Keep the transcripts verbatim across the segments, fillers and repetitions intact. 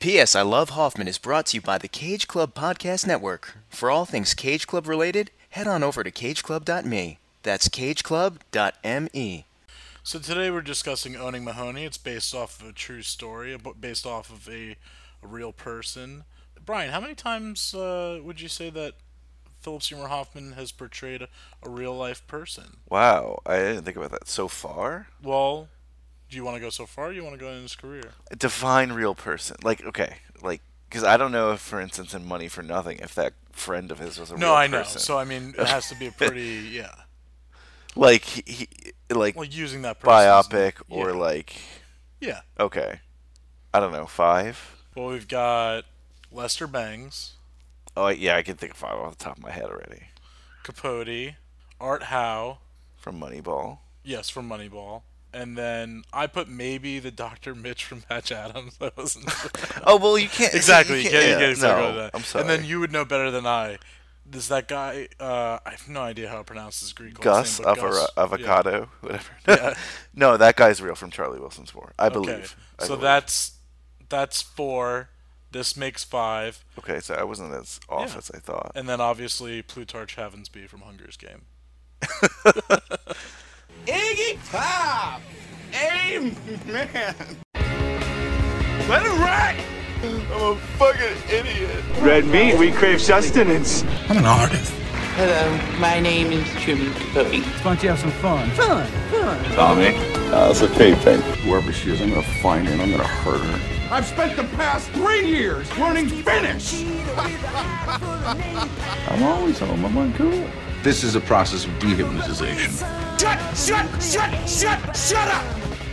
P S. I Love Hoffman is brought to you by the Cage Club Podcast Network. For all things Cage Club related, head on over to cage club dot me. That's cage club dot me. So today we're discussing Owning Mahoney. It's based off of a true story, based off of a, a real person. Brian, how many times uh, would you say that Philip Seymour Hoffman has portrayed a, a real-life person? Wow, I didn't think about that. So far? Well, do you want to go so far or do you want to go in his career? Define real person. Like, okay, like, because I don't know if, for instance, in Money for Nothing, if that friend of his was a no, real I person. know. So, I mean, it has to be a pretty, yeah. Like, he, he like, like using that person's biopic name. or, Yeah. like, Yeah. okay. I don't know, five? Well, we've got Lester Bangs, Oh, yeah, I can think of five off the top of my head already. Capote, Art Howe, From Moneyball. yes, from Moneyball. And then I put maybe the Doctor Mitch from Patch Adams. I wasn't sure. Oh, well, you can't. Exactly. You You can't, yeah, you can't exactly no, go to that. I'm sorry. And then you would know better than I. There's that guy, uh, I have no idea how to pronounce his Greek Gus, last name. but Ava- Gus. Avocado, whatever. Yeah. No, that guy's real from Charlie Wilson's War. I Okay. believe. I So believe. that's that's four. This makes five. Okay, so I wasn't as off Yeah. as I thought. And then obviously Plutarch Havensby from Hunger's Game. Iggy Pop! Amen! Let it ride! I'm a fucking idiot. Red meat, we crave sustenance. I'm an artist. Hello, my name is Truman Capote. Why don't you have some fun? Fun, fun. Tommy. Uh, it's okay, Pink. Whoever she is, I'm gonna find her and I'm gonna hurt her. I've spent the past three years learning Finnish! I'm always home. I'm uncool. This is a process of dehypnotization. Shut, shut, shut, shut, shut up!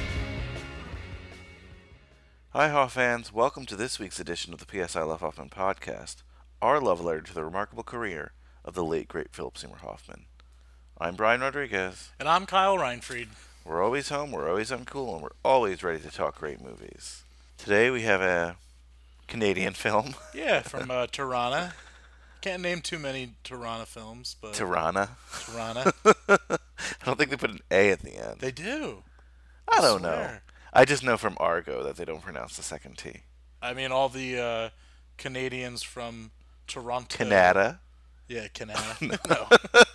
Hi, Hoff fans. Welcome to this week's edition of the P S. I Love Hoffman podcast, our love letter to the remarkable career of the late, great Philip Seymour Hoffman. I'm Brian Rodriguez. And I'm Kyle Reinfried. We're always home, we're always uncool, and we're always ready to talk great movies. Today we have a Canadian film. Yeah, from uh, Tirana. Can't name too many Tirana films, but... Tirana. Tirana. I don't think they put an A at the end. They do. I don't know. swear. I just know from Argo that they don't pronounce the second T. I mean, all the uh, Canadians from Toronto. Canada. Yeah, Canada. no.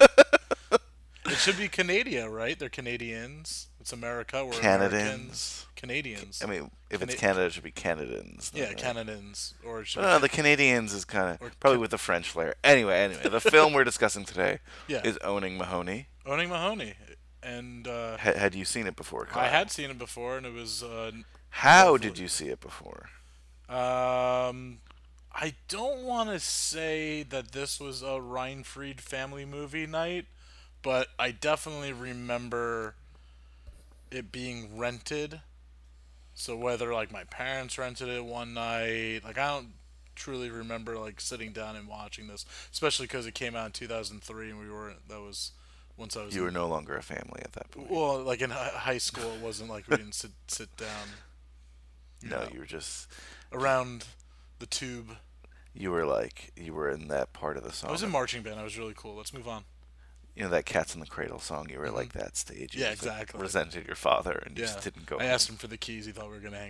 It should be Canada, right? They're Canadians. It's America. We're Canadians. Americans. Canadians. I mean, if it's Cana- Canada, it should be Canadians. yeah, right? Canadians. Or it should No, be the Canadians is kind Or of probably Ca- with the French flair. Anyway, anyway, the film we're discussing today Yeah. is Owning Mahoney. Owning Mahoney. And uh, Ha- had you seen it before, Kyle? I had seen it before, and it was... Uh, How lovely. did you see it before? Um, I don't want to say that this was a Reinfried family movie night, but I definitely remember it being rented. So whether like my parents rented it one night, like I don't truly remember like sitting down and watching this, especially because it came out in two thousand three and we were that was once I was You in, were no longer a family at that point. well like in hi- high school. It wasn't like we didn't sit sit down. You no, know, you were just around the tube. you were like you were in that part of the song. I was in marching band. I was really cool. Let's move on. You know that Cats in the Cradle song. You were like that stage. You Yeah, just, like, exactly. resented your father and Yeah. just didn't go. I home. asked him for the keys. He thought we were gonna hang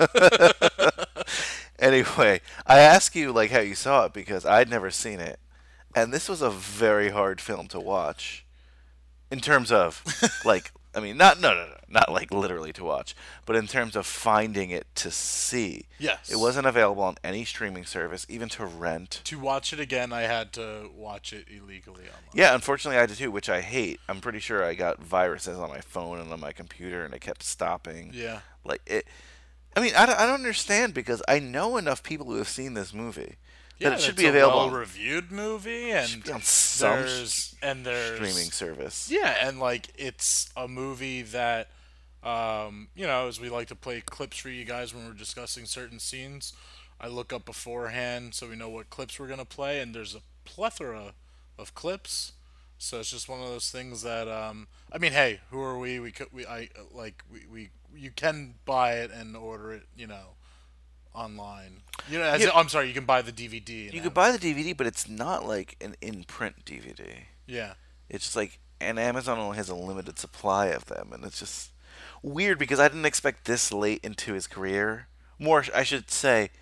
out. Anyway, I ask you like how you saw it because I'd never seen it, and this was a very hard film to watch. In terms of, like, I mean, not no no no, not like literally to watch, but in terms of finding it to see. Yes. It wasn't available on any streaming service, even to rent. To watch it again, I had to watch it illegally online. Yeah, unfortunately I did too, which I hate. I'm pretty sure I got viruses on my phone and on my computer, and it kept stopping. Yeah. Like it. I mean, I don't, I don't understand because I know enough people who have seen this movie Yeah, that it should it's be available a on well-reviewed movie, and should be on some there's and there's streaming service. Yeah, and like it's a movie that, um, you know, as we like to play clips for you guys when we're discussing certain scenes, I look up beforehand so we know what clips we're gonna play, and there's a plethora of clips. So it's just one of those things that, um, I mean, hey, who are we? We could, we, I like, we, we, you can buy it and order it, you know, online. You know, as Yeah. I'm sorry, you can buy the D V D. and You have could it. buy the D V D, but it's not like an in-print D V D. Yeah. It's just like, and Amazon only has a limited supply of them, and it's just weird because I didn't expect this late into his career. More, I should say,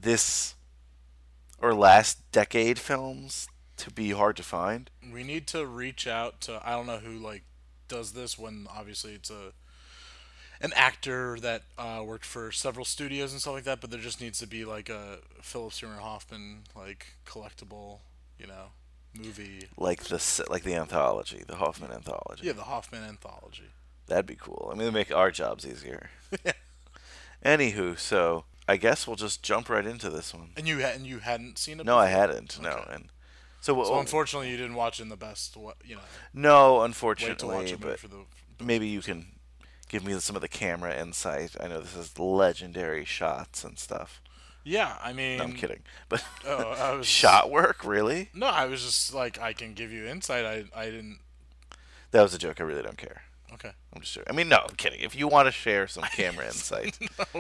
this or last decade films to be hard to find. We need to reach out to, I don't know who like does this, when obviously it's a an actor that uh, worked for several studios and stuff like that, but there just needs to be like a Philip Seymour Hoffman like collectible, you know, movie. Like the s- like the anthology, the Hoffman anthology. Yeah, the Hoffman anthology. That'd be cool. I mean, it'd make our jobs easier. Anywho, so I guess we'll just jump right into this one. And you had and you hadn't seen it? No, before? I hadn't. Okay. No, and so, So unfortunately, you didn't watch it in the best. What you know? no, Wait to unfortunately, watch it but for the. maybe you can give me some of the camera insight. I know this is legendary shots and stuff. Yeah, I mean. No, I'm kidding, but Oh, I was, shot work, really? No, I was just like, I can give you insight. I I didn't. That was a joke. I really don't care. Okay. I'm just joking. I mean, no, I'm kidding. If you want to share some camera insight,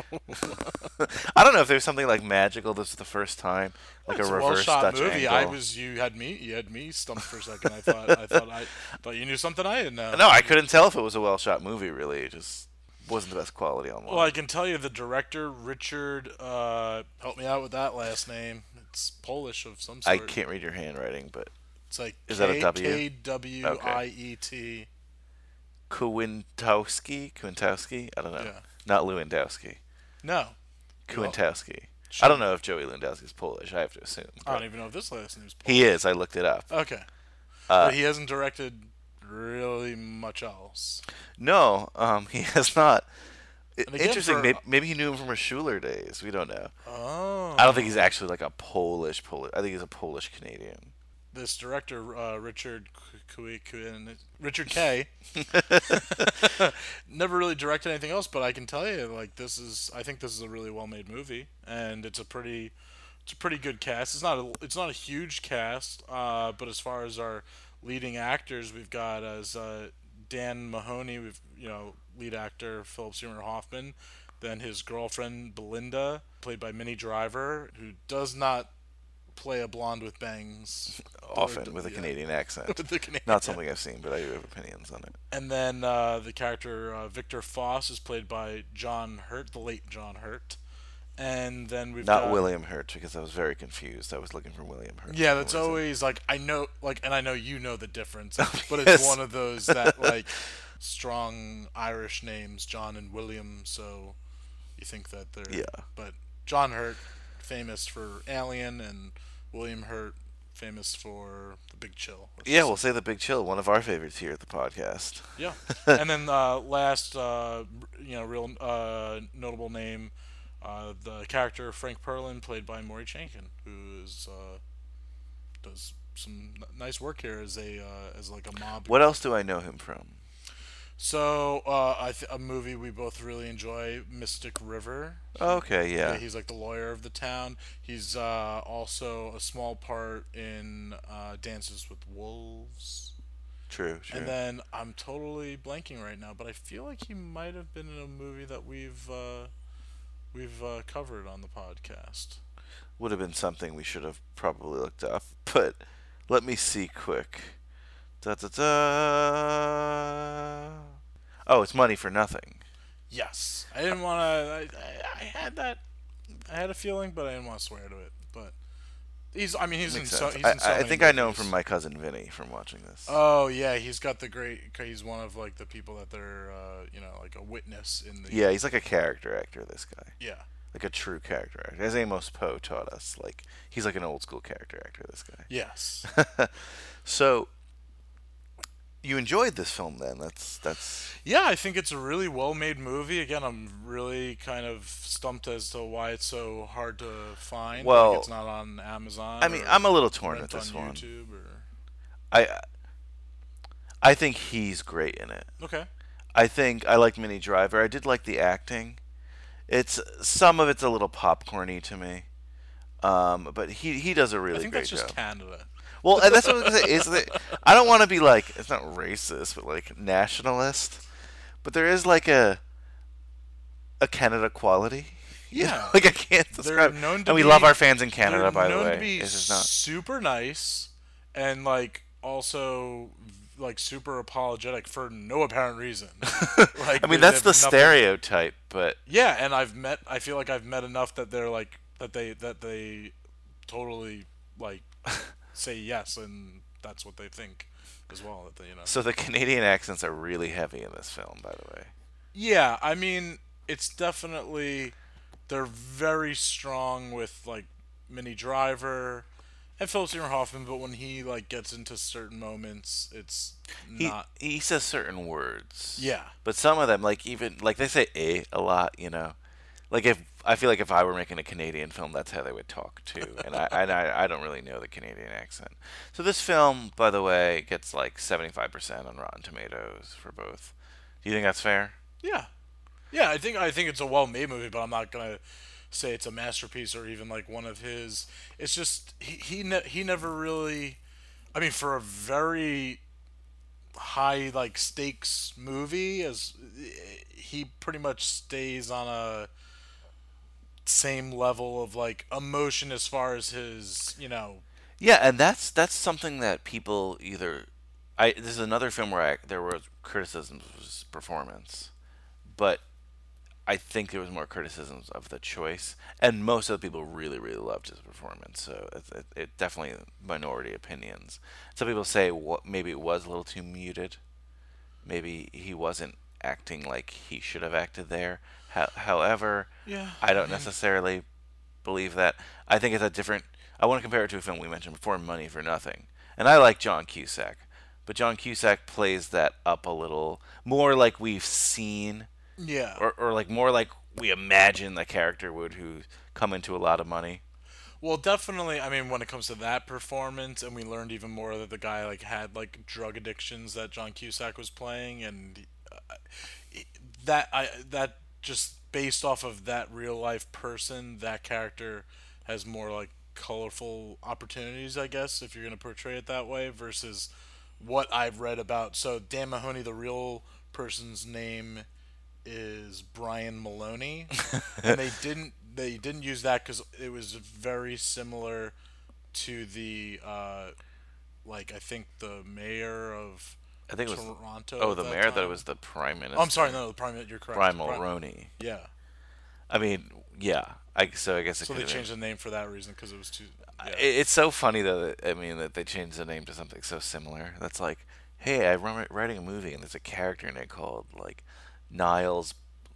I don't know if there's something like magical. This is the first time, like It's a a reverse well-shot Dutch movie. angle. I was you had me you had me stumped for a second. I thought I thought I thought you knew something I didn't know. No, I couldn't tell if it was a well shot movie. Really, it just wasn't the best quality online. Well, I can tell you the director Richard. Uh, help me out with that last name. It's Polish of some I sort. can't read your handwriting, but It's like Is K- that a W? K W I E T. Kuwintowski, Kuwintowski. I don't know. Yeah. Not Lewandowski. No. Kuwintowski. Sure. I don't know if Joey Lewandowski is Polish. I have to assume. I don't but even know if this last name's Polish. He is. I looked it up. Okay. Uh, But he hasn't directed really much else. No, um, he has not. I- And again, Interesting. for- Maybe, maybe he knew him from his Schuler days. We don't know. Oh. I don't think he's actually like a Polish Polish. I think he's a Polish Canadian. This director, uh, Richard K- K- Richard K. never really directed anything else, but I can tell you, like, this is. I think this is a really well-made movie, and it's a pretty, it's a pretty good cast. It's not a, it's not a huge cast, uh, but as far as our leading actors, we've got as uh, Dan Mahoney, we've you know lead actor Philip Seymour Hoffman, then his girlfriend Belinda, played by Minnie Driver, who does not play a blonde with bangs Often with a yeah. Canadian accent. With the Canadian Not something I've seen, but I do have opinions on it. And then uh, the character uh, Victor Foss is played by John Hurt, the late John Hurt. And then we've Not got, William Hurt, because I was very confused. I was looking for William Hurt. Yeah, for that's some reason. always like I know, like, and I know you know the difference, but it's Yes. one of those that like strong Irish names, John and William. So you think that they're Yeah. But John Hurt, famous for Alien, and William Hurt, famous for The Big Chill. which Yeah, is- we'll say The Big Chill, one of our favorites here at the podcast. Yeah, and then uh, last, uh, you know, real uh, notable name, uh, the character Frank Perlin, played by Maury Chankin, who is uh, does some n- nice work here as a uh, as like a mob. What else do I know him from? So uh, I th- a movie we both really enjoy, Mystic River. Okay, yeah. He's like the lawyer of the town. He's uh, also a small part in uh, Dances with Wolves. True, true. And then I'm totally blanking right now, but I feel like he might have been in a movie that we've uh, we've uh, covered on the podcast. Would have been something we should have probably looked up, but let me see quick. Da da da. Oh, it's Money for Nothing. Yes, I didn't want to. I, I, I had that. I had a feeling, but I didn't want to swear to it. But he's. I mean, he's in Makes so. sense. He's I, in so I many think I know him movies. from my cousin Vinny from watching this. Oh yeah, he's got the great. He's one of like the people that they're. Uh, you know, like a witness in the. Yeah, he's like a character actor. This guy, Yeah. like a true character actor, as Amos Poe taught us. Like he's like an old school character actor. This guy. Yes. So you enjoyed this film then? That's that's. Yeah, I think it's a really well-made movie. Again, I'm really kind of stumped as to why it's so hard to find. Well, like it's not on Amazon. I mean, or I'm a little torn rent with this on one. YouTube or... I I think he's great in it. Okay. I think I like Minnie Driver. I did like the acting. It's some of it's a little popcorny to me, um, but he he does a really I think great that's just job. Canada. Well, and that's what I was gonna say. Is that I don't want to be like it's not racist, but like nationalist. But there is like a a Canada quality. You know, Yeah. like I can't They're describe. known to And we be- love our fans in Canada, They're by the known way. to be It's just not. super nice and like also like super apologetic for no apparent reason. Like I mean, they that's have the nothing- stereotype, but Yeah, and I've met. I feel like I've met enough that they're like that they that they totally like say yes, and that's what they think as well. That they, you know. So the Canadian accents are really heavy in this film, by the way. Yeah, I mean, it's definitely they're very strong with like Minnie Driver and Philip Seymour Hoffman, but when he like gets into certain moments, it's He not. he says certain words. Yeah. But some of them, like even like they say "a" a lot, you know. Like if I feel like if I were making a Canadian film, that's how they would talk too, and I and I, I don't really know the Canadian accent. So this film, by the way, gets like seventy-five percent on Rotten Tomatoes for both. Do you think that's fair? Yeah, yeah. I think I think it's a well-made movie, but I'm not gonna say it's a masterpiece or even like one of his. It's just he he ne- he never really. I mean, for a very high like stakes movie, as he pretty much stays on a same level of like emotion as far as his, you know. Yeah, and that's that's something that people either. I this is another film where I, there were criticisms of his performance, but I think there was more criticisms of the choice, and most of the people really really loved his performance. So it, it, it definitely minority opinions. Some people say what maybe it was a little too muted, maybe he wasn't acting like he should have acted there. How, however, Yeah. I don't necessarily believe that. I think it's a different. I want to compare it to a film we mentioned before, Money for Nothing, and I like John Cusack, but John Cusack plays that up a little more like we've seen, Yeah. or or like more like we imagine the character would who come into a lot of money. Well, definitely. I mean, when it comes to that performance, and we learned even more that the guy like had like drug addictions that John Cusack was playing, and uh, that I that just based off of that real life person, that character has more like colorful opportunities, I guess, if you're gonna portray it that way, versus what I've read about. So Dan Mahoney, the real person's name is Brian Maloney, and they didn't they didn't use that because it was very similar to the uh, like I think the mayor of I think it was Toronto. oh at the that mayor. That time. it was the prime minister. Oh, I'm sorry, no, the prime minister. You're correct. Brian Prime- Mulroney. Yeah. I mean, yeah. I so I guess it So could they have been- changed the name for that reason because it was too. Yeah. It- It's so funny though. That, I mean, that they changed the name to something so similar. That's like, hey, I'm writing a movie and there's a character in it called like Niles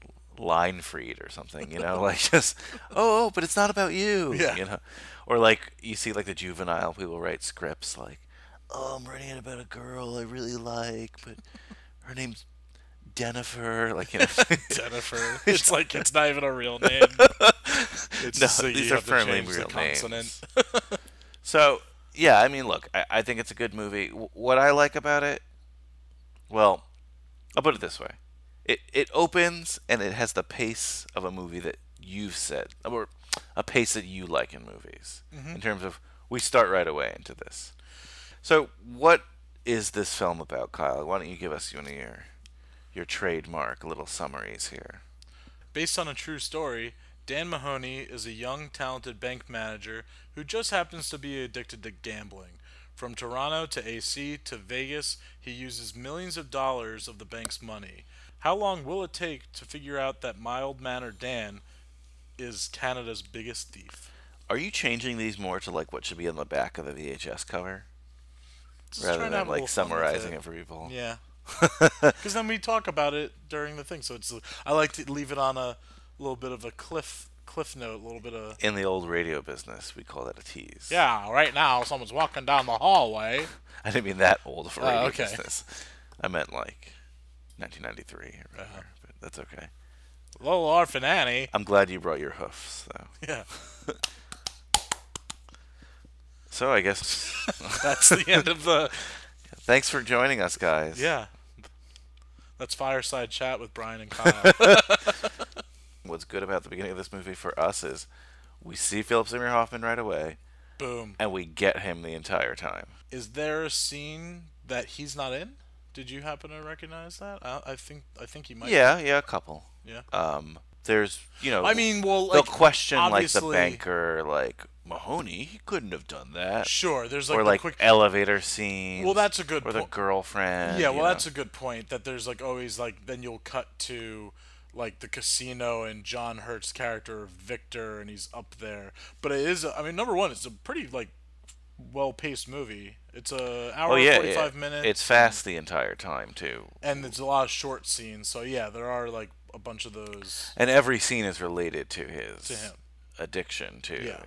Linefried or something. You know, like just oh, oh, but it's not about you. Yeah. You know, or like you see like the juvenile people write scripts like, oh, I'm writing it about a girl I really like, but her name's Jennifer. Like you know, Jennifer. It's like it's not even a real name. It's No, just that these you are have to firmly change the real consonant. names. So, yeah, I mean, look, I, I think it's a good movie. W- what I like about it, well, I'll put it this way. It it opens and it has the pace of a movie that you've said, or a pace that you like in movies, Mm-hmm. in terms of we start right away into this. So, what is this film about, Kyle? Why don't you give us one of your, your trademark little summaries here? Based on a true story, Dan Mahoney is a young, talented bank manager who just happens to be addicted to gambling. From Toronto to A C to Vegas, he uses millions of dollars of the bank's money. How long will it take to figure out that mild-mannered Dan is Canada's biggest thief? Are you changing these more to like what should be on the back of the V H S cover? Just Rather trying to than have a like little fun with summarizing it. it for people. Yeah. Because then we talk about it during the thing. So it's I like to leave it on a little bit of a cliff cliff note, a little bit of... In the old radio business, we call that a tease. Yeah, right now someone's walking down the hallway. I didn't mean that old for Oh, radio okay. business. I meant like nineteen ninety-three or whatever, Uh-huh. but that's okay. Little Orphan Annie. I'm glad you brought your hoofs, though. Yeah. So I guess That's the end of the... thanks for joining us, guys. Yeah. That's Fireside Chat with Brian and Kyle. What's good about the beginning of this movie for us is we see Philip Seymour Hoffman right away, Boom. and we get him the entire time. Is there a scene that he's not in? Did you happen to recognize that? I, I think I think he might. Yeah, yeah, a couple. Yeah. Um, there's, you know, I mean, well, they'll like, question like the obviously- banker, like Mahoney, he couldn't have done that. Sure. There's like or the like quick. elevator scenes. Well, that's a good Or the po- girlfriend. Yeah, you well, know. that's a good point. That there's like always like then you'll cut to like the casino and John Hurt's character Victor, and he's up there. But it is, I mean, number one, it's a pretty like well-paced movie. It's a hour Oh yeah, forty-five yeah. minutes. It's fast the entire time too, and there's a lot of short scenes. So yeah, there are like a bunch of those. and every scene is related to his To him. addiction too. Yeah.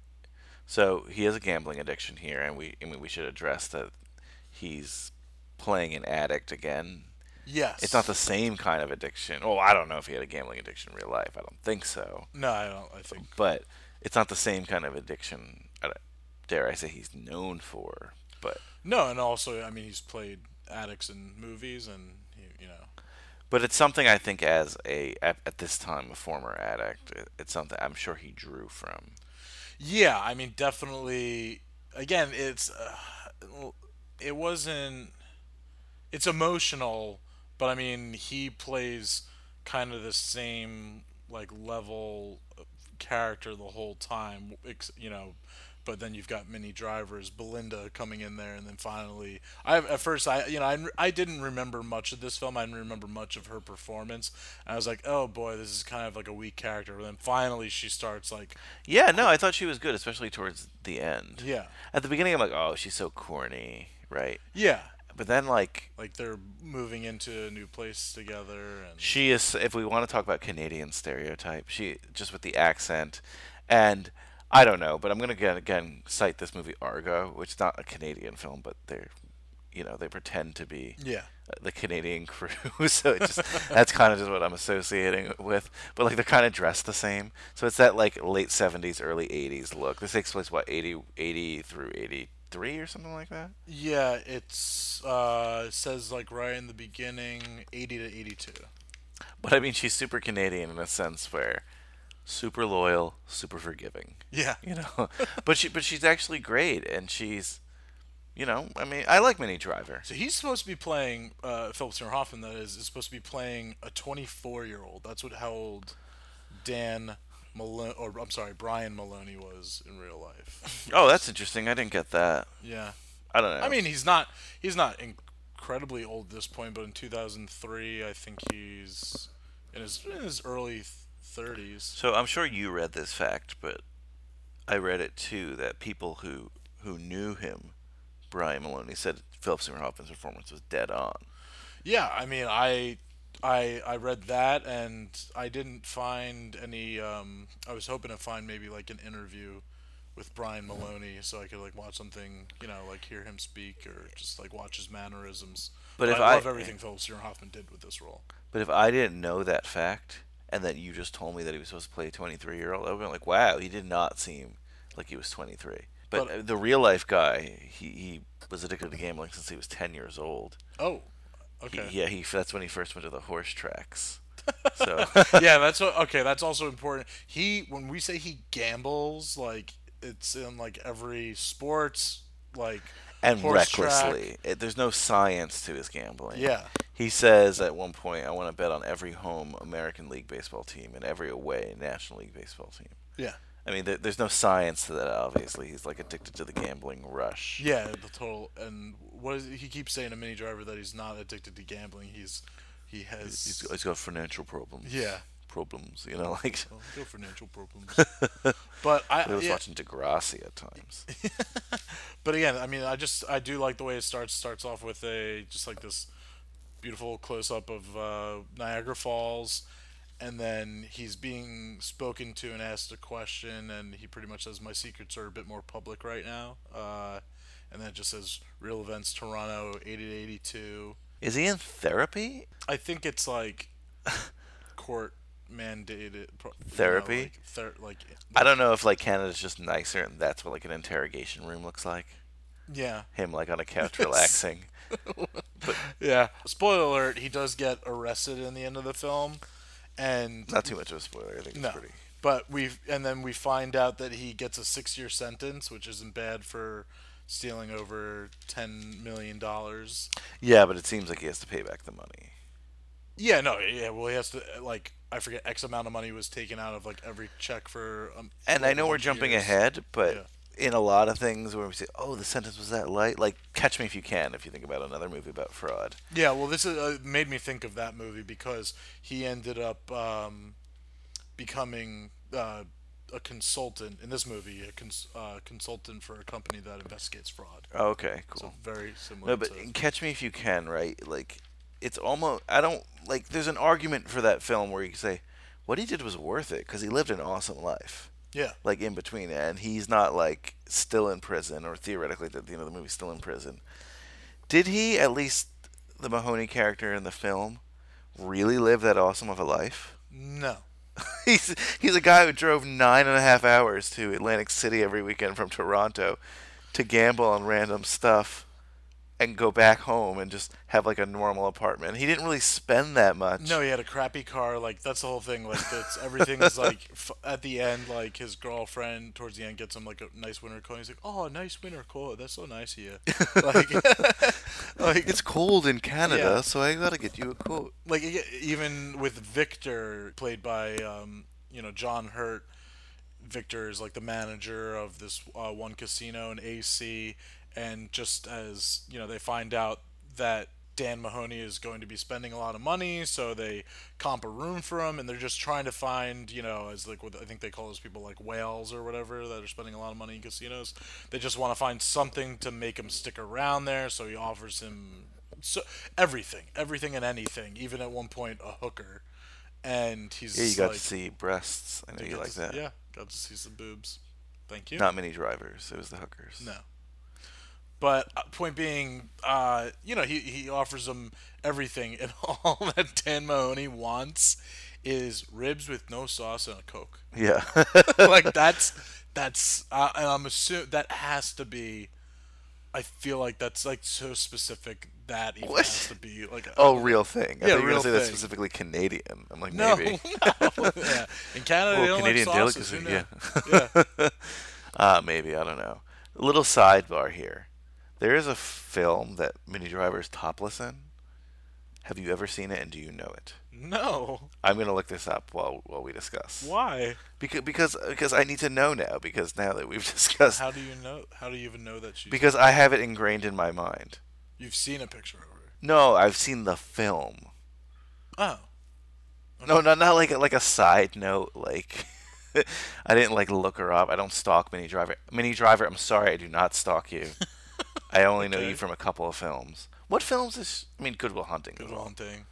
So he has a gambling addiction here, and we I mean we should address that he's playing an addict again. Yes. It's not the same kind of addiction. Oh, I don't know if he had a gambling addiction in real life. I don't think so. No, I don't. I think. But it's not the same kind of addiction, I don't- dare I say, he's known for. But No, and also, I mean, he's played addicts in movies, and he, you know. but it's something I think as a at, at this time a former addict, it, it's something I'm sure he drew from. Yeah, I mean, definitely. Again, it's uh, it wasn't. It's emotional, but I mean, he plays kind of the same like level of character the whole time. ex- You know, but then you've got Minnie Driver's Belinda coming in there, and then finally, I at first I you know I, I didn't remember much of this film. I didn't remember much of her performance. I was like, oh boy, this is kind of like a weak character. But then finally, she starts like. Yeah, no, I thought she was good, especially towards the end. Yeah. At the beginning, I'm like, oh, she's so corny, right? Yeah. But then, like, Like they're moving into a new place together, and she is, if we want to talk about Canadian stereotype, she, just with the accent, and I don't know, but I'm going to again, again cite this movie Argo, which is not a Canadian film, but they're, you know, they pretend to be yeah, the Canadian crew, so it just, that's kind of just what I'm associating it with. But, like, they're kind of dressed the same, so it's that, like, late seventies, early eighties look. This takes place, what, eighty, eighty through eighty-three or something like that? yeah. It's uh it says like right in the beginning, eighty to eighty-two. But, I mean, she's super Canadian in a sense where super loyal, super forgiving. Yeah, You know, but she, but she's actually great, and she's, you know, I mean, I like Minnie Driver. so he's supposed to be playing uh, Philip Seymour Hoffman. That is, is supposed to be playing a twenty-four-year-old. That's what how old Dan Maloney, or I'm sorry, Brian Maloney was in real life. Oh, that's interesting. I didn't get that. Yeah, I don't know. I mean, he's not he's not incredibly old at this point, but in two thousand three, I think he's in his in his early thirties. So I'm sure you read this fact, but I read it too, that people who who knew him, Brian Maloney, said Philip Seymour Hoffman's performance was dead on. Yeah, I mean, I, I, I read that, and I didn't find any. Um, I was hoping to find maybe like an interview with Brian Maloney, so I could like watch something, you know, like hear him speak or just like watch his mannerisms. But But if I I- love everything Philip Seymour Hoffman did with this role. But if I didn't know that fact, and then you just told me that he was supposed to play a twenty-three-year-old, I would be like, wow, he did not seem like he was twenty-three. But, But- uh, the real life guy, he, he was addicted to gambling since he was ten years old. Oh, He- okay. yeah, he that's when he first went to the horse tracks. So Yeah, that's what, okay. That's also important. He when we say he gambles, like it's in like every sports, like and horse track. recklessly. It, there's no science to his gambling. Yeah. He says at one point, I want to bet on every home American League Baseball team and every away National League Baseball team. Yeah. I mean, there, there's no science to that, obviously. He's, like, addicted to the gambling rush. Yeah, the total. And what is he keeps saying to Minnie Driver that he's not addicted to gambling. He's he has He's, he's got financial problems. Yeah. Problems, you know, like... oh, no financial problems. But I I was yeah, watching Degrassi at times. but again, I mean, I just I do like the way it starts. Starts off with a just like this beautiful close up of uh, Niagara Falls, and then he's being spoken to and asked a question, and he pretty much says, "My secrets are a bit more public right now." Uh, and then it just says, "Real events, Toronto, eighty to eighty-two." Is he in therapy? I think it's like court mandated pro- you know, Therapy? like, ther- like I don't know if, like, Canada's just nicer and that's what, like, an interrogation room looks like. yeah. Him, like, on a couch relaxing. Yeah. Spoiler alert, he does get arrested in the end of the film, and Not too much of a spoiler. I think no. it's pretty... But we and then we find out that he gets a six-year sentence, which isn't bad for stealing over ten million dollars. Yeah, but it seems like he has to pay back the money. Yeah, no, yeah. Well, he has to like I forget X amount of money was taken out of like every check for. Um, And like, I know a we're bunch of jumping years. ahead, but Yeah. in a lot of things where we say, "Oh, the sentence was that light." Like Catch Me If You Can, if you think about another movie about fraud. Yeah, well, this is, uh, made me think of that movie because he ended up um, becoming uh, a consultant in this movie, a cons- uh, consultant for a company that investigates fraud. Oh, okay, cool. So very similar. No, but to... in Catch Me If You Can, right? Like, it's almost I don't like. There's an argument for that film where you can say, what he did was worth it because he lived an awesome life. Yeah. Like in between, and he's not like still in prison, or theoretically at the end of the movie still in prison. Did he, at least the Mahoney character in the film, really live that awesome of a life? No. he's he's a guy who drove nine and a half hours to Atlantic City every weekend from Toronto to gamble on random stuff and go back home and just have like a normal apartment. He didn't really spend that much. No, he had a crappy car. Like, that's the whole thing. Like, that's everything's like f- at the end. Like, his girlfriend towards the end gets him like a nice winter coat. He's like, "Oh, nice winter coat. That's so nice of you." Like, like it's cold in Canada, Yeah. so I gotta get you a coat. like e- even with Victor, played by um, you know John Hurt. Victor is like the manager of this uh, one casino in A C, and just as you know, they find out that Dan Mahoney is going to be spending a lot of money, so they comp a room for him, and they're just trying to find, you know, as like what I think they call those people like whales or whatever that are spending a lot of money in casinos. They just want to find something to make him stick around there, so he offers him so everything, everything and anything, even at one point a hooker, and he's Yeah, you got like, to see breasts. I know you got like to- that. Yeah, got to see some boobs. Thank you. Not many drivers. It was the hookers. No. But uh, point being, uh, you know, he, he offers them everything, and all that Dan Mahoney wants is ribs with no sauce and a Coke. Yeah. Like, that's, that's, uh, and I'm assuming that has to be, I feel like that's, like, so specific that even What? has to be, like, a, Oh, real thing. I Yeah, thought you were real gonna say that's thing. specifically Canadian. I'm like, no, maybe. no. Yeah. In Canada, they Well, don't Canadian like sauces. delicacy. Who Yeah. knew? Yeah. Uh, maybe, I don't know. A little sidebar here. There is a film that Minnie Driver is topless in. Have you ever seen it, and do you know it? No. I'm gonna look this up while while we discuss. Why? Because because because I need to know now. Because now that we've discussed, How do you know? How do you even know that she's? because I have it ingrained in my mind. You've seen a picture of her. No, I've seen the film. Oh. No, not not like like a side note. Like I didn't like look her up. I don't stalk Minnie Driver. Minnie Driver, I'm sorry, I do not stalk you. I only know Okay. you from a couple of films. What films is? I mean, Good Will Hunting. Good as well. Hunting.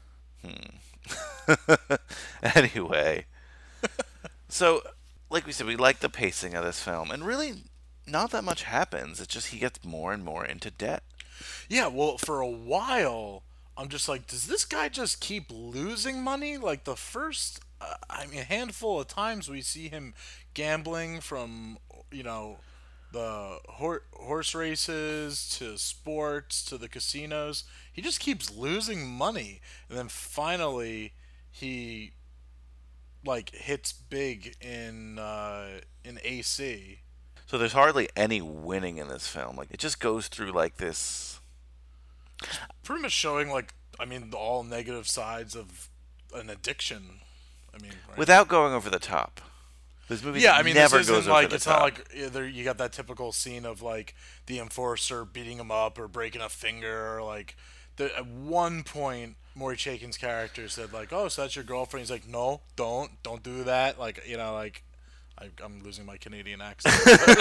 Anyway, so like we said, we like the pacing of this film, and really, not that much happens. It's just he gets more and more into debt. Yeah, well, for a while, I'm just like, does this guy just keep losing money? Like the first, uh, I mean, a handful of times we see him gambling from, you know, the hor- horse races to sports to the casinos. He just keeps losing money, and then finally, he like hits big in uh, in A C. So there's hardly any winning in this film. Like it just goes through like this. Pretty much showing like, I mean, the all negative sides of an addiction. I mean, right? Without going over the top. This movie yeah, I mean, never this goes isn't over like the it's top. not like either you got that typical scene of like the enforcer beating him up or breaking a finger, or like the, at one point Maury Chaykin's character said like, "Oh, so that's your girlfriend?" He's like, "No, don't, don't do that." Like, you know, like I, I'm losing my Canadian accent.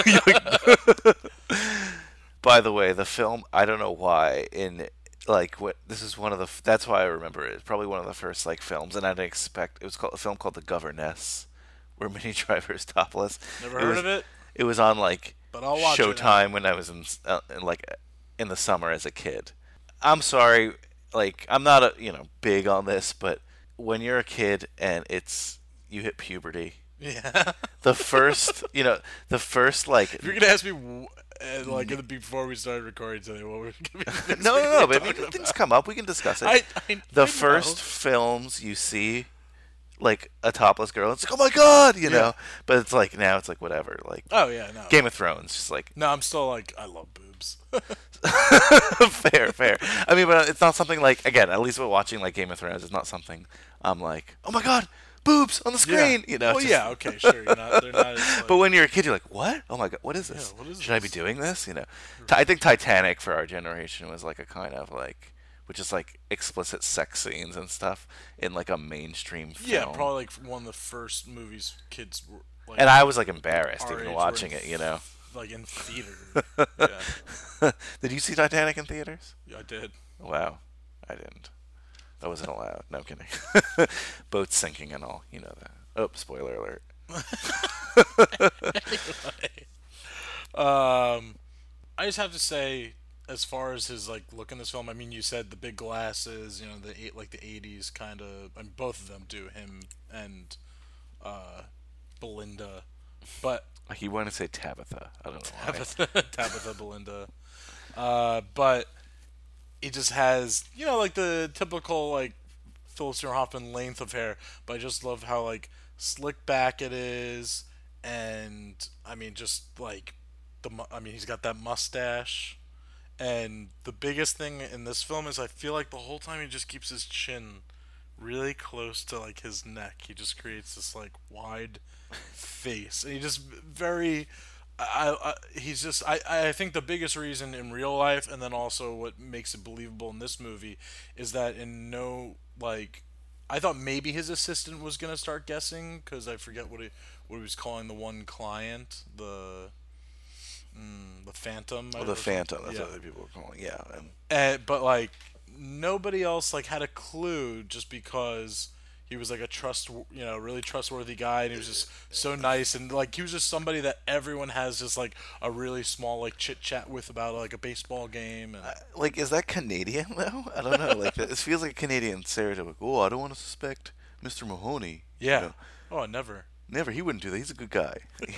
By the way, the film, I don't know why, in like what this is one of the f- that's why I remember it. It's probably one of the first like films, and I didn't expect it was called a film called The Governess, where Minnie Driver is topless. Never It heard was- of it, It was on like but I'll watch it now. Showtime when I was in, s- uh, in like in the summer as a kid. I'm sorry, like I'm not a you know big on this, but when you're a kid and it's you hit puberty, Yeah. the first you know the first like If you're gonna ask me, w- uh, like in the, before we started recording today, what were no no no, but I mean, things come up. We can discuss it. I, I, the I first know. films you see, like a topless girl, it's like, oh my god, you know. But it's like now it's like whatever, like Oh yeah, no. Game of Thrones, just like No, I'm still like, I love boobs. fair, fair. I mean, but it's not something like again, at least with watching like Game of Thrones, it's not something I'm like, oh my god, boobs on the screen. Yeah. You know. Well, just- yeah, okay, sure. You're not, they're not as, like, But when you're a kid, you're like, what? Oh my god, what is this? Yeah, what is Should I be this? doing this? You know. Ti- I think Titanic for our generation was like a kind of like, which is like explicit sex scenes and stuff in like a mainstream film. yeah, probably like one of the first movies kids were like. And I was like embarrassed our even age watching were in it. You know. like in theater. yeah, Did you see Titanic in theaters? yeah, I did. Wow, I didn't. That wasn't allowed. No I'm kidding. Boats sinking and all. You know that. Oh, spoiler alert. Um, I just have to say, as far as his like look in this film, I mean, you said the big glasses, you know, the eight like the eighties kind of. I mean, both of them do, him and uh, Belinda, but Like you want to say Tabitha. I don't know why. Tabitha, Tabitha Belinda, uh, but he just has, you know, like the typical like Philip Seymour Hoffman length of hair, but I just love how like slick back it is, and I mean just like the mu- I mean he's got that mustache, and the biggest thing in this film is I feel like the whole time he just keeps his chin really close to like his neck. He just creates this like wide face, and he just very I, I he's just I, I think the biggest reason in real life, and then also what makes it believable in this movie, is that in no like I thought maybe his assistant was gonna start guessing, because I forget what he what he was calling the one client, the mm, the Phantom. Oh, the Phantom. That's what other people were calling. Yeah. And Uh, but like nobody else like had a clue, just because he was like a trust, you know, really trustworthy guy, and he was just so nice, and like he was just somebody that everyone has just like a really small like chit chat with about like a baseball game. And... like, is that Canadian though? I don't know. Like, this feels like a Canadian stereotype. Oh, I don't want to suspect Mister Mahoney. Yeah. You know? Oh, never. Never. He wouldn't do that. He's a good guy.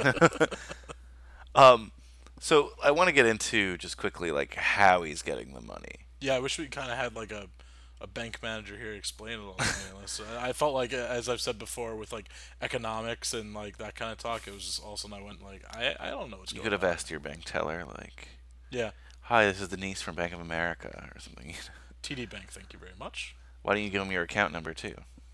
um, so I want to get into just quickly like how he's getting the money. Yeah, I wish we kind of had like a, a bank manager here explain it all to me. Unless, I felt like, as I've said before, with like economics and like that kind of talk, it was just all of a sudden I went like, I I don't know what's You going could on. have asked your bank teller like, Yeah. "Hi, this is Denise from Bank of America" or something. T D Bank, thank you very much. Why don't you give him your account number too?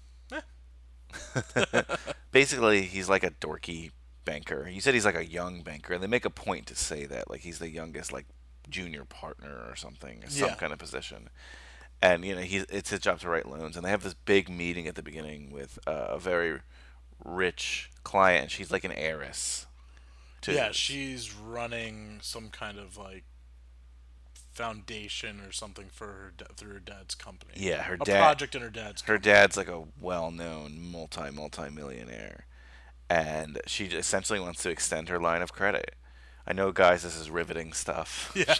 Eh. Basically, he's like a dorky banker. You said he's like a young banker, and they make a point to say that, like he's the youngest, like junior partner or something, or some Yeah. kind of position. And you know, he's it's his job to write loans. And they have this big meeting at the beginning with uh, a very rich client. She's like an heiress. To Yeah, she's running some kind of like foundation or something for her da- through her dad's company. Yeah, her a dad- project in her dad's her company. dad's like a well-known multi multi millionaire, and she essentially wants to extend her line of credit. I know, guys, this is riveting stuff. Yeah.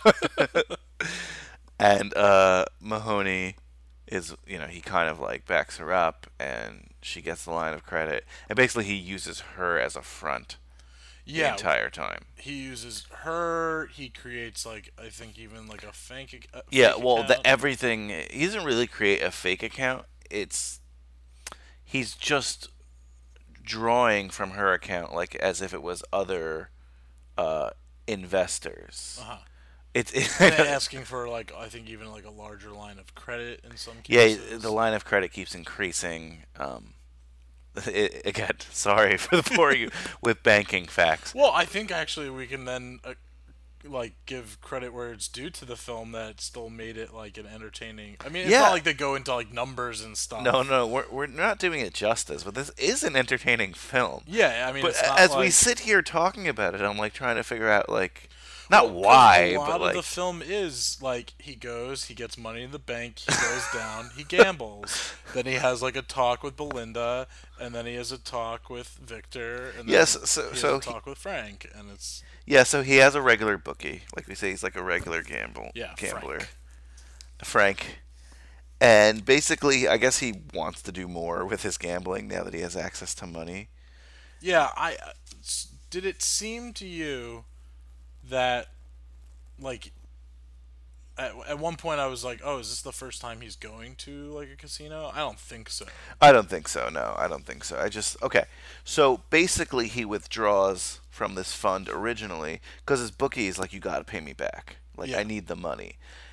And uh, Mahoney is, you know, he kind of like backs her up, and she gets the line of credit, and basically he uses her as a front the Yeah. entire time. He uses her. He creates like I think even like a fake. ac- a Yeah, fake well, account. the everything he doesn't really create a fake account. It's he's just drawing from her account like as if it was other uh, investors. Uh-huh. It's it, And asking for like I think even like a larger line of credit in some yeah, cases. the line of credit keeps increasing. Um, it, again, sorry for the bore you with banking facts. Well, I think actually we can then uh, like give credit where it's due to the film that still made it like an entertaining. I mean, it's Yeah. not like they go into like numbers and stuff. No, no, we're we're not doing it justice, but this is an entertaining film. Yeah, I mean, But it's not as like, we sit here talking about it, I'm like trying to figure out like not Well, 'cause why, a lot but of like the film is like he goes, he gets money in the bank, he goes down, he gambles, then he has like a talk with Belinda, and then he has a talk with Victor, and then Yes, so- he has so a he- talk with Frank, and it's yeah. So he has a regular bookie, like we say, he's like a regular gamble, Yeah, gambler, Frank. Frank. And basically, I guess he wants to do more with his gambling now that he has access to money. yeah. I uh, s- did it seem to you that like at, at one point I was like, oh, is this the first time he's going to like a casino? I don't think so. I don't think so. No, I don't think so. I just okay. So basically, he withdraws from this fund originally because his bookie is like, "You got to pay me back. Like, Yeah. I need the money."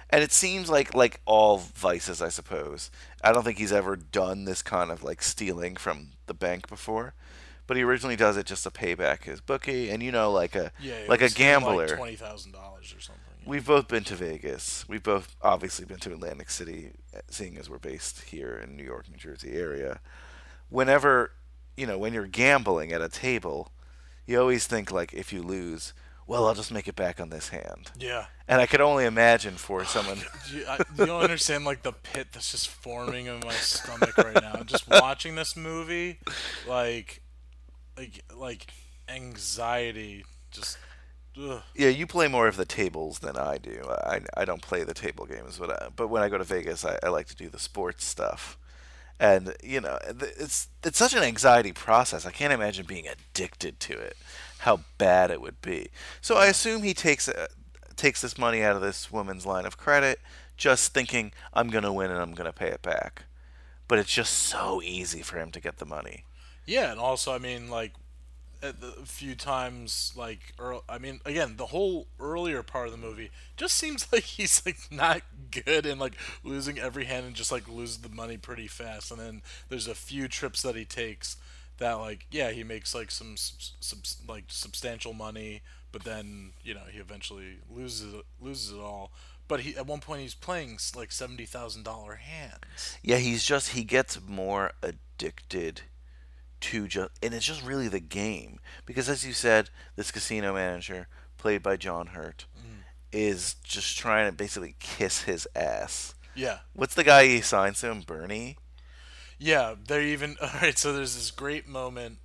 And it seems like like all vices, I suppose. I don't think he's ever done this kind of like stealing from the bank before. But he originally does it just to pay back his bookie, and you know, like a Yeah, like a was gambler. like twenty thousand dollars or something. Yeah. We've both been to Vegas. We've both obviously been to Atlantic City, seeing as we're based here in New York, New Jersey area. Whenever, you know, when you're gambling at a table, you always think like, if you lose, well, I'll just make it back on this hand. Yeah. And I could only imagine for someone. you, I, you don't understand like the pit that's just forming in my stomach right now. Just watching this movie, like, like, like anxiety, just. Ugh. Yeah, you play more of the tables than I do. I, I don't play the table games, but I, but when I go to Vegas, I, I like to do the sports stuff. And you know, it's it's such an anxiety process. I can't imagine being addicted to it. How bad it would be. So I assume he takes uh, takes this money out of this woman's line of credit, just thinking, I'm gonna win and I'm gonna pay it back. But it's just so easy for him to get the money. Yeah, and also, I mean, like, at the few times, like, earl- I mean, again, the whole earlier part of the movie just seems like he's, like, not good and, like, losing every hand and just, like, loses the money pretty fast. And then there's a few trips that he takes that, like, yeah, he makes, like, some, sub- sub- like, substantial money, but then, you know, he eventually loses it, loses it all. But he at one point he's playing, like, seventy thousand dollars hands. Yeah, he's just, he gets more addicted to just, and it's just really the game. Because as you said, this casino manager, played by John Hurt, mm. is just trying to basically kiss his ass. Yeah. What's the guy he signs to him, Bernie? Yeah, they're even, alright, so there's this great moment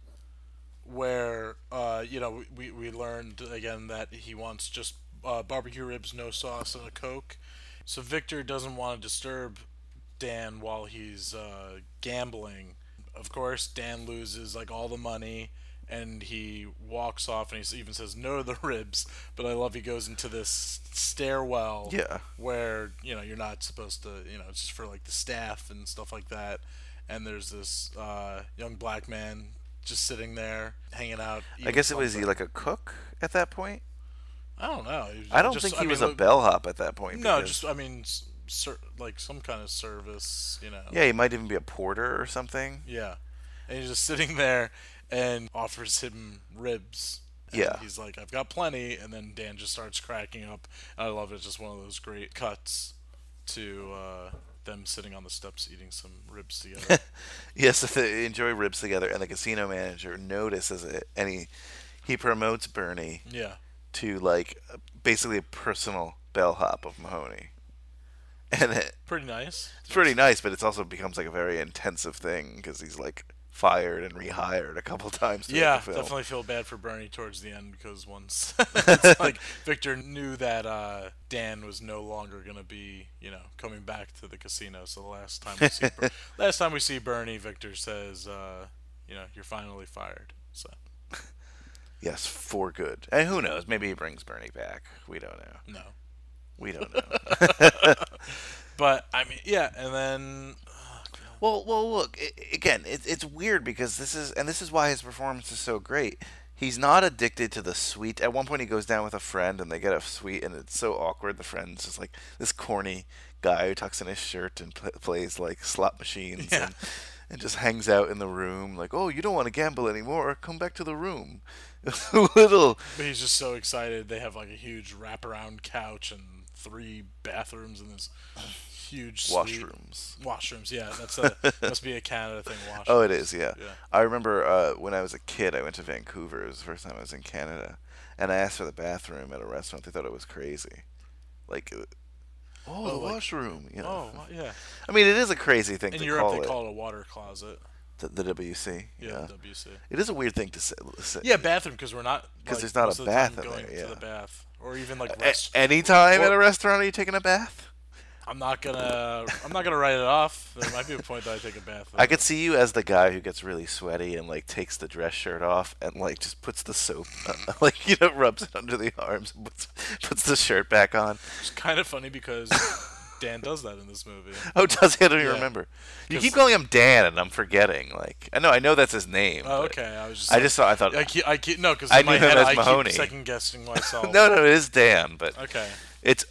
where, uh, you know, we, we learned, again, that he wants just uh, barbecue ribs, no sauce, and a Coke. So Victor doesn't want to disturb Dan while he's uh, gambling. Of course, Dan loses, like, all the money, and he walks off, and he even says no to the ribs. But I love he goes into this stairwell yeah. where, you know, you're not supposed to, you know, it's just for, like, the staff and stuff like that. And there's this uh, young black man just sitting there, hanging out. I guess it was he like a cook at that point? I don't know. I don't just, think he I mean, was a bellhop at that point. No, just, I mean, ser- like some kind of service, you know. Yeah, he might even be a porter or something. Yeah. And he's just sitting there and offers him ribs. And yeah. He's like, I've got plenty. And then Dan just starts cracking up. I love it. It's just one of those great cuts to uh, them sitting on the steps eating some ribs together. Yes, they enjoy ribs together. And the casino manager notices it. And he, he promotes Bernie. Yeah. To like basically a personal bellhop of Mahoney, and it, pretty nice. It's pretty nice, but it also becomes like a very intensive thing because he's like fired and rehired a couple times. Yeah, the film. Definitely feel bad for Bernie towards the end because once it's like Victor knew that uh, Dan was no longer gonna be, you know, coming back to the casino. So the last time we see Ber- last time we see Bernie, Victor says, uh, you know, you're finally fired. So. Yes, for good. And who knows? Maybe he brings Bernie back. We don't know. No. We don't know. But, I mean, yeah, and then... Oh, well, well, look, it, again, it, it's weird because this is... And this is why his performance is so great. He's not addicted to the sweet. At one point he goes down with a friend and they get a sweet and it's so awkward. The friend's just like this corny guy who tucks in his shirt and pl- plays like slot machines. Yeah. And, and just hangs out in the room like, oh, you don't want to gamble anymore? Come back to the room. a little. But he's just so excited. They have like a huge wraparound couch and three bathrooms and this huge washrooms. Suite. Washrooms, yeah. That's a must be a Canada thing. Washrooms. Oh, it is, yeah. yeah. I remember uh, when I was a kid, I went to Vancouver. It was the first time I was in Canada, and I asked for the bathroom at a restaurant. They thought it was crazy, like. Uh, Oh, the oh, like, washroom. You know. Oh, yeah. I mean, it is a crazy thing in to Europe, call they it. call it a water closet. The, the W C. Yeah, yeah. the W C. It is a weird thing to say. say. Yeah, bathroom, because we're not... Because like, there's not most a of the bath time in going there, yeah. to the bath. Or even, like, a- rest... Anytime or, at a restaurant are you taking a bath? I'm not gonna... I'm not gonna write it off. There might be a point that I take a bath. I could see you as the guy who gets really sweaty and, like, takes the dress shirt off and, like, just puts the soap, uh, like, you know, rubs it under the arms and puts, puts the shirt back on. It's kind of funny because... Dan does that in this movie. Oh, does he? I don't even yeah. remember. You keep calling him Dan, and I'm forgetting. Like, I know, I know that's his name. Oh, okay. I was just. I like, just thought. I thought. I keep. I keep no, because I in my knew him head as I Mahoney. keep second guessing myself. no, no, it is Dan, but okay. It's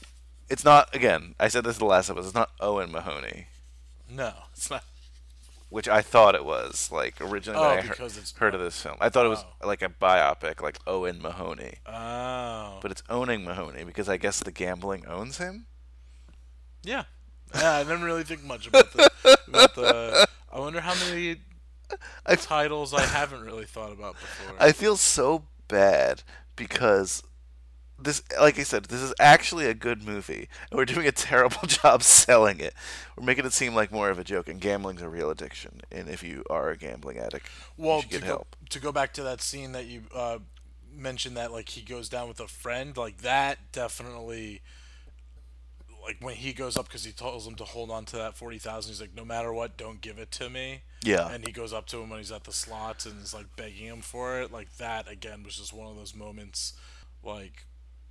it's not, again, I said this the last episode, it's not Owen Mahoney, No, it's not. which I thought it was, like, originally Oh, when I because heard, it's- heard of this film. I thought it was Oh. like a biopic, like Owen Mahoney. Oh. But it's owning Mahoney, because I guess the gambling owns him? Yeah. Yeah, I didn't really think much about the, about the... I wonder how many I- titles I haven't really thought about before. I feel so bad, because... This, like I said, this is actually a good movie, and we're doing a terrible job selling it. We're making it seem like more of a joke, and gambling's a real addiction. And if you are a gambling addict, well, you should to get go, help. to go back to that scene that you uh, mentioned, that like he goes down with a friend, like that definitely, like when he goes up because he tells him to hold on to that forty thousand, he's like, no matter what, don't give it to me. Yeah. And he goes up to him when he's at the slots and is like begging him for it. Like that again was just one of those moments, like.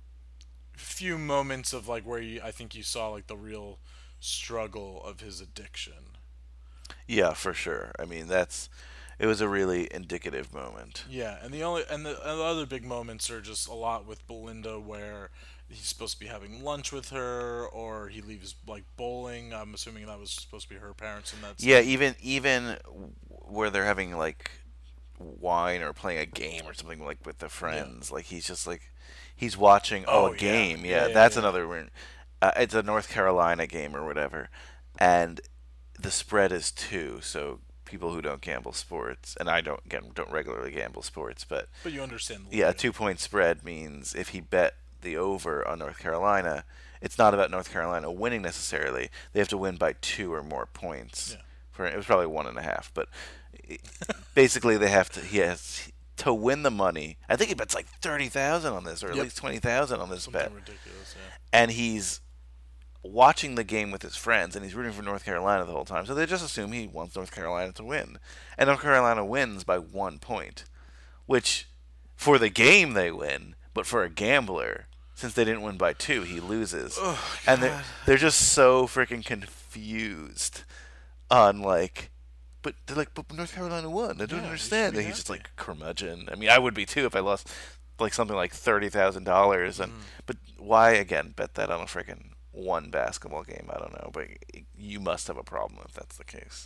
Few moments of like where you, I think you saw like the real struggle of his addiction. Yeah, for sure. I mean, that's it was a really indicative moment. Yeah, and the only and the, and the other big moments are just a lot with Belinda, where he's supposed to be having lunch with her, or he leaves like bowling. I'm assuming that was supposed to be her parents, and that's Yeah, even even where they're having like wine or playing a game or something like with the friends, yeah. Like he's just like he's watching oh, oh a game. Yeah, yeah, yeah that's yeah. another. Uh, it's a North Carolina game or whatever, and the spread is two. So people who don't gamble sports, and I don't again don't regularly gamble sports, but but you understand. Yeah, a two point spread means if he bet the over on North Carolina, it's not about North Carolina winning necessarily. They have to win by two or more points. Yeah. For it was probably one and a half, but basically they have to. He has to win the money. I think he bets like thirty thousand on this, or at yep. least twenty thousand on this Something bet. Ridiculous, yeah. And he's watching the game with his friends, and he's rooting for North Carolina the whole time. So they just assume he wants North Carolina to win, and North Carolina wins by one point, which for the game they win, but for a gambler, since they didn't win by two, he loses. Oh, and they're they're just so freaking confused on like. But they're like, but North Carolina won. I don't yeah, understand. And he's just like curmudgeon. I mean, I would be too if I lost like something like thirty thousand dollars. And mm. But why again bet that on a freaking one basketball game? I don't know. But you must have a problem if that's the case.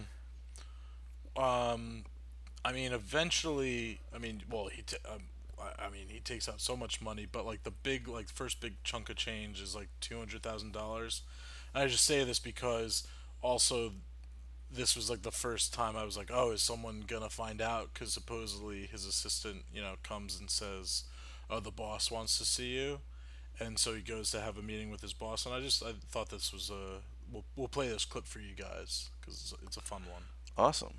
Mm-hmm. Um, I mean, eventually, I mean, well, he, t- um, I, I mean, he takes out so much money. But like the big, like first big chunk of change is like two hundred thousand dollars. And I just say this because also. This was like the first time I was like, oh, is someone gonna find out? Because supposedly his assistant, you know, comes and says, oh, the boss wants to see you, and so he goes to have a meeting with his boss. And I just I thought this was a we'll we'll play this clip for you guys because it's a fun one. Awesome.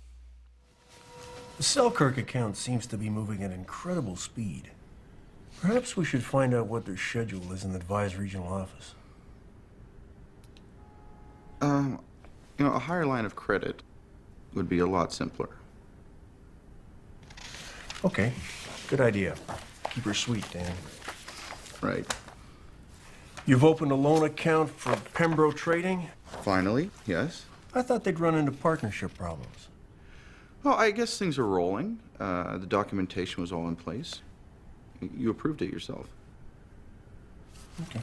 The Selkirk account seems to be moving at incredible speed. Perhaps we should find out what their schedule is in the Advise regional office. Um. You know, a higher line of credit would be a lot simpler. Okay, good idea. Keep her sweet, Dan. Right. You've opened a loan account for Pembro Trading? Finally, yes. I thought they'd run into partnership problems. Well, I guess things are rolling. Uh, the documentation was all in place. You approved it yourself. Okay.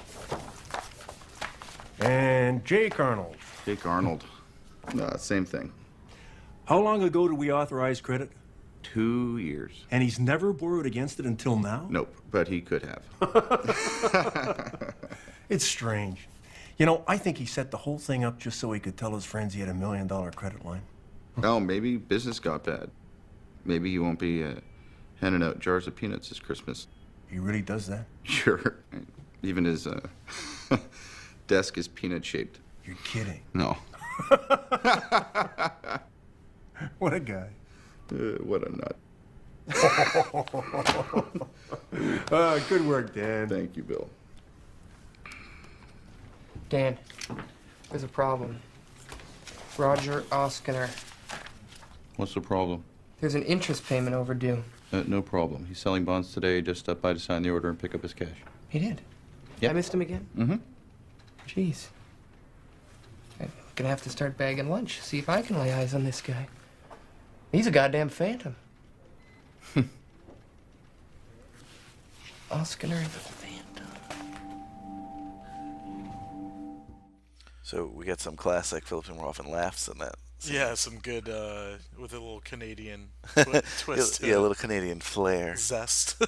And Jake Arnold. Jake Arnold. Uh, same thing. How long ago did we authorize credit? Two years. And he's never borrowed against it until now? Nope, but he could have. It's strange. You know, I think he set the whole thing up just so he could tell his friends he had a million dollar credit line. Oh, maybe business got bad. Maybe he won't be uh, handing out jars of peanuts this Christmas. He really does that? Sure. Even his uh, desk is peanut-shaped. You're kidding. No. What a guy. Uh, what a nut. uh, good work, Dan. Thank you, Bill. Dan, there's a problem. Roger Oskiner. What's the problem? There's an interest payment overdue. Uh, no problem. He's selling bonds today. Just stopped by to sign the order and pick up his cash. He did? Yep. I missed him again? Mm-hmm. Jeez. I'm gonna have to start bagging lunch, see if I can lay eyes on this guy. He's a goddamn phantom. Oskiner the Phantom. So we get some classic Philip Seymour Hoffman laughs in that scene. Yeah, some good, uh, with a little Canadian twi- twist. Yeah, to a it. little Canadian flair. Zest.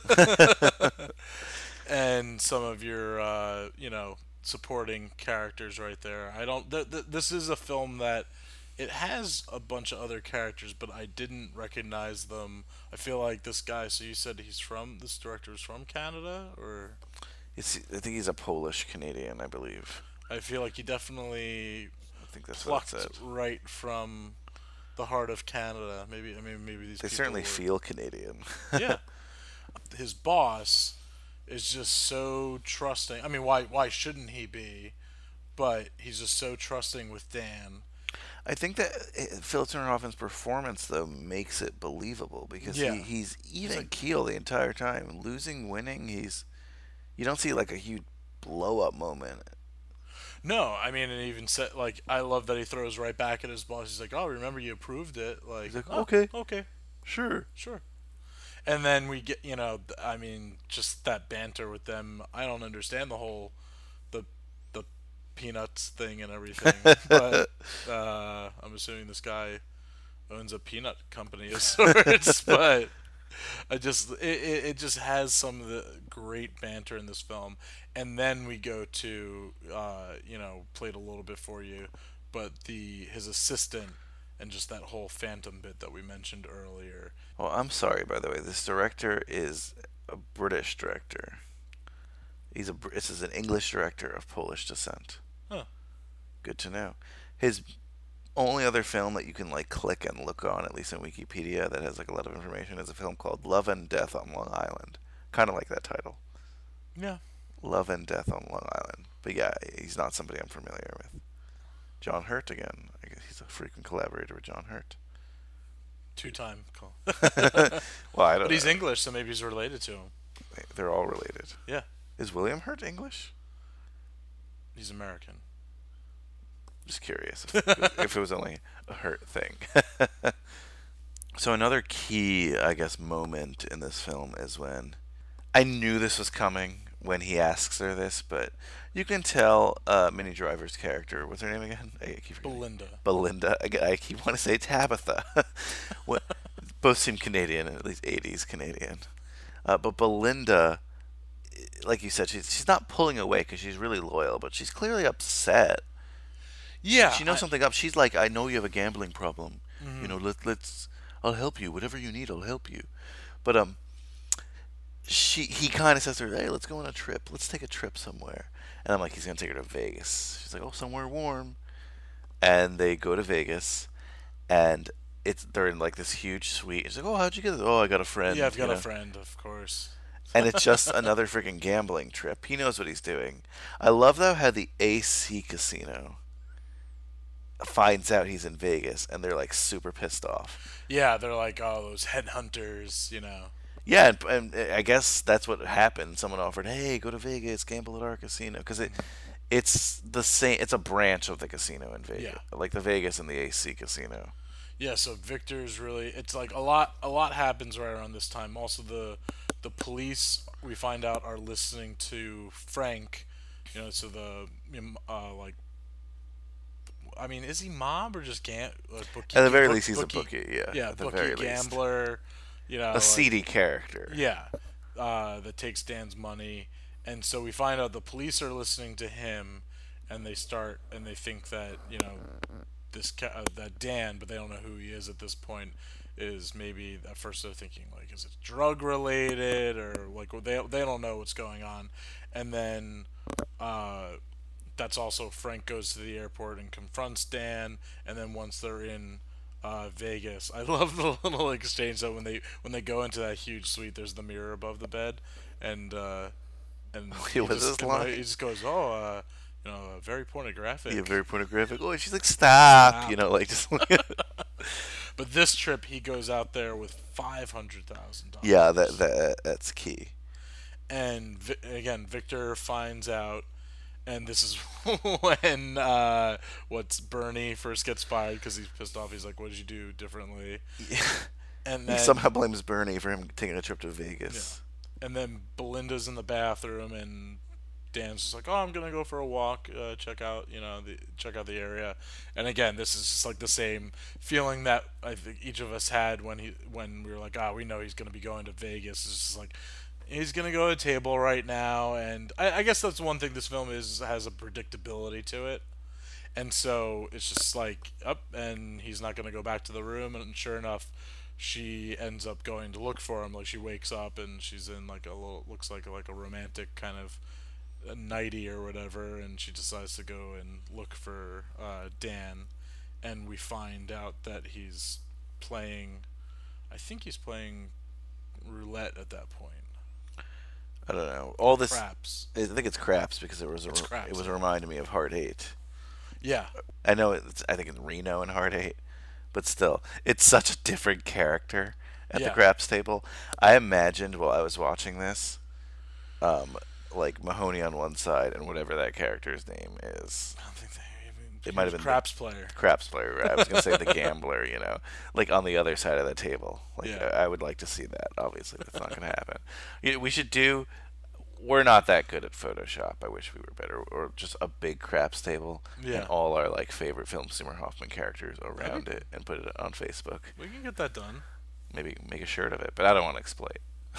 And some of your, uh, you know, supporting characters right there. I don't. Th- th- this is a film that it has a bunch of other characters, but I didn't recognize them. I feel like this guy. So you said he's from. This director is from Canada, or? It's, I think he's a Polish Canadian, I believe. I feel like he definitely. I think that's plucked what it said. right from the heart of Canada. Maybe. I mean, maybe these. They people certainly were, feel Canadian. Yeah. His boss is just so trusting. I mean, why why shouldn't he be? But he's just so trusting with Dan. I think that Philip Seymour Hoffman's performance, though, makes it believable because Yeah. he, he's even He's like- keel the entire time. Losing, winning, he's... You don't see, like, a huge blow-up moment. No, I mean, and even said, like, I love that he throws right back at his boss. He's like, oh, remember you approved it. Like, He's like, "Oh, okay. Okay. Sure. Sure. And then we get, you know, th- I mean, just that banter with them. I don't understand the whole, the, the peanuts thing and everything. But uh, I'm assuming this guy owns a peanut company of sorts. But I just, it, it, it just has some of the great banter in this film. And then we go to, uh, you know, played a little bit for you, but the his assistant and just that whole Phantom bit that we mentioned earlier. Well, I'm sorry, by the way. This director is a British director. He's a. Br- This is an English director of Polish descent. Huh. Good to know. His only other film that you can like click and look on, at least in Wikipedia, that has like a lot of information, is a film called Love and Death on Long Island. Kind of like that title. Yeah. Love and Death on Long Island. But yeah, he's not somebody I'm familiar with. John Hurt again. I guess he's a frequent collaborator with John Hurt. Two-time call. Well, I don't But he's know. English, so maybe he's related to him. They're all related. Yeah. Is William Hurt English? He's American. Just curious if, if it was only a Hurt thing. So another key, I guess, moment in this film is when I knew this was coming when he asks her this, but you can tell uh, Minnie Driver's character. What's her name again? I keep forgetting. Belinda. Belinda. I, I keep wanting to say Tabitha. What, both seem Canadian, at least eighties Canadian. Uh, but Belinda, like you said, she's she's not pulling away because she's really loyal, but she's clearly upset. Yeah. She knows I- something up. She's like, I know you have a gambling problem. Mhm. You know, let let's. I'll help you. Whatever you need, I'll help you. But um, she he kind of says to her, hey, let's go on a trip. Let's take a trip somewhere. And I'm like, he's gonna take her to Vegas. She's like, oh, somewhere warm. And they go to Vegas, and it's they're in like this huge suite. She's like, oh, how'd you get this? Oh, I got a friend. Yeah, I've got you a know? friend, of course. And it's just another freaking gambling trip. He knows what he's doing. I love though how the A C casino finds out he's in Vegas, and they're like super pissed off. Yeah, they're like, oh, those headhunters, you know. Yeah, and, and I guess that's what happened. Someone offered, "Hey, go to Vegas, gamble at our casino," because it, it's the same. It's a branch of the casino in Vegas, Yeah. like the Vegas and the A C casino. Yeah, so Victor's really, it's like a lot a lot happens right around this time. Also the the police, we find out, are listening to Frank, you know, so the uh, like I mean, is he mob or just gam like bookie? At the very book- least, he's a bookie, yeah, Yeah, at the bookie very least. gambler, you know, A like- seedy character. Yeah, uh, that takes Dan's money, and so we find out the police are listening to him, and they start and they think that, you know, this ca- uh, that Dan, but they don't know who he is at this point, is maybe at first they're thinking like, is it drug related, or like they they don't know what's going on, and then uh, that's also Frank goes to the airport and confronts Dan, and then once they're in uh, Vegas, I love the little exchange that when they when they go into that huge suite, there's the mirror above the bed, and uh, and Wait, he, what's just, this line? he just goes, oh, uh, you know, uh, very pornographic. Yeah, very pornographic. Oh, she's like, stop, Stop. you know, like just. But this trip, he goes out there with five hundred thousand dollars. Yeah, that that that's key. And Vi- again, Victor finds out, and this is when uh, what's Bernie first gets fired because he's pissed off. He's like, "What did you do differently?" And He then somehow blames Bernie for him taking a trip to Vegas. and then Belinda's in the bathroom, and Dan's just like, oh, I'm gonna go for a walk, uh, check out, you know, the check out the area. And again, this is just like the same feeling that I think each of us had when he when we were like, ah, oh, we know he's gonna be going to Vegas. It's just like he's gonna go to a table right now, and I, I guess that's one thing this film is has a predictability to it. And so it's just like up, and he's not gonna go back to the room, and sure enough, she ends up going to look for him. Like she wakes up and she's in like a little, looks like a, like a romantic kind of a nightie or whatever, and she decides to go and look for uh, Dan, and we find out that he's playing, I think he's playing roulette at that point. I don't know. All this. Craps. I think it's craps because it was a, It's craps, it was yeah. reminding me of Heart Eight. Yeah. I know it's. I think it's Reno in Heart Eight, but still, it's such a different character at Yeah. the craps table. I imagined while I was watching this, um, like Mahoney on one side and whatever that character's name is. I don't think they even. It might have been craps the, player. the craps player. Right? I was gonna say the gambler. You know, like on the other side of the table. Like Yeah. I, I would like to see that. Obviously, that's not gonna happen. You know, we should do. We're not that good at Photoshop. I wish we were better. Or just a big craps table Yeah. and all our like favorite Philip Seymour Hoffman characters around it and put it on Facebook. We can get that done. Maybe make a shirt of it, but I don't want to exploit.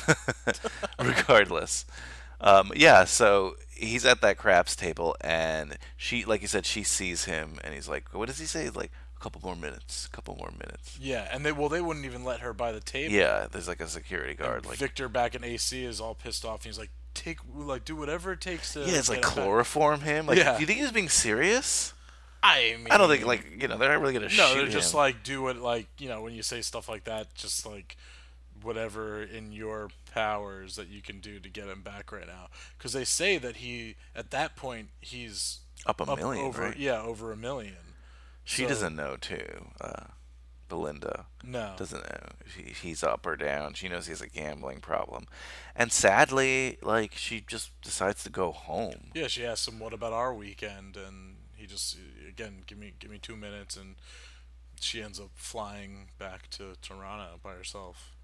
Regardless, um, yeah. So he's at that craps table, and she, like you said, she sees him, and he's like, "What does he say?" Like a couple more minutes, a couple more minutes. Yeah, and they well they wouldn't even let her by the table. Yeah, there's like a security guard. And Like Victor back in A C is all pissed off, and he's like, take like do whatever it takes to. yeah, it's like get him back." chloroform him. Like, Yeah. do you think he was being serious? I mean, I don't think like you know they're not really gonna no, shoot they're just him. like do it like you know when you say stuff like that, just like whatever in your powers that you can do to get him back right now, because they say that he at that point he's Up a million, over right? yeah over a million. She So- doesn't know too. Uh, Belinda No. doesn't know. She, he's up or down. She knows he has a gambling problem, and sadly, like she just decides to go home. Yeah, she asks him, "What about our weekend?" And he just again, give me give me two minutes, and she ends up flying back to Toronto by herself.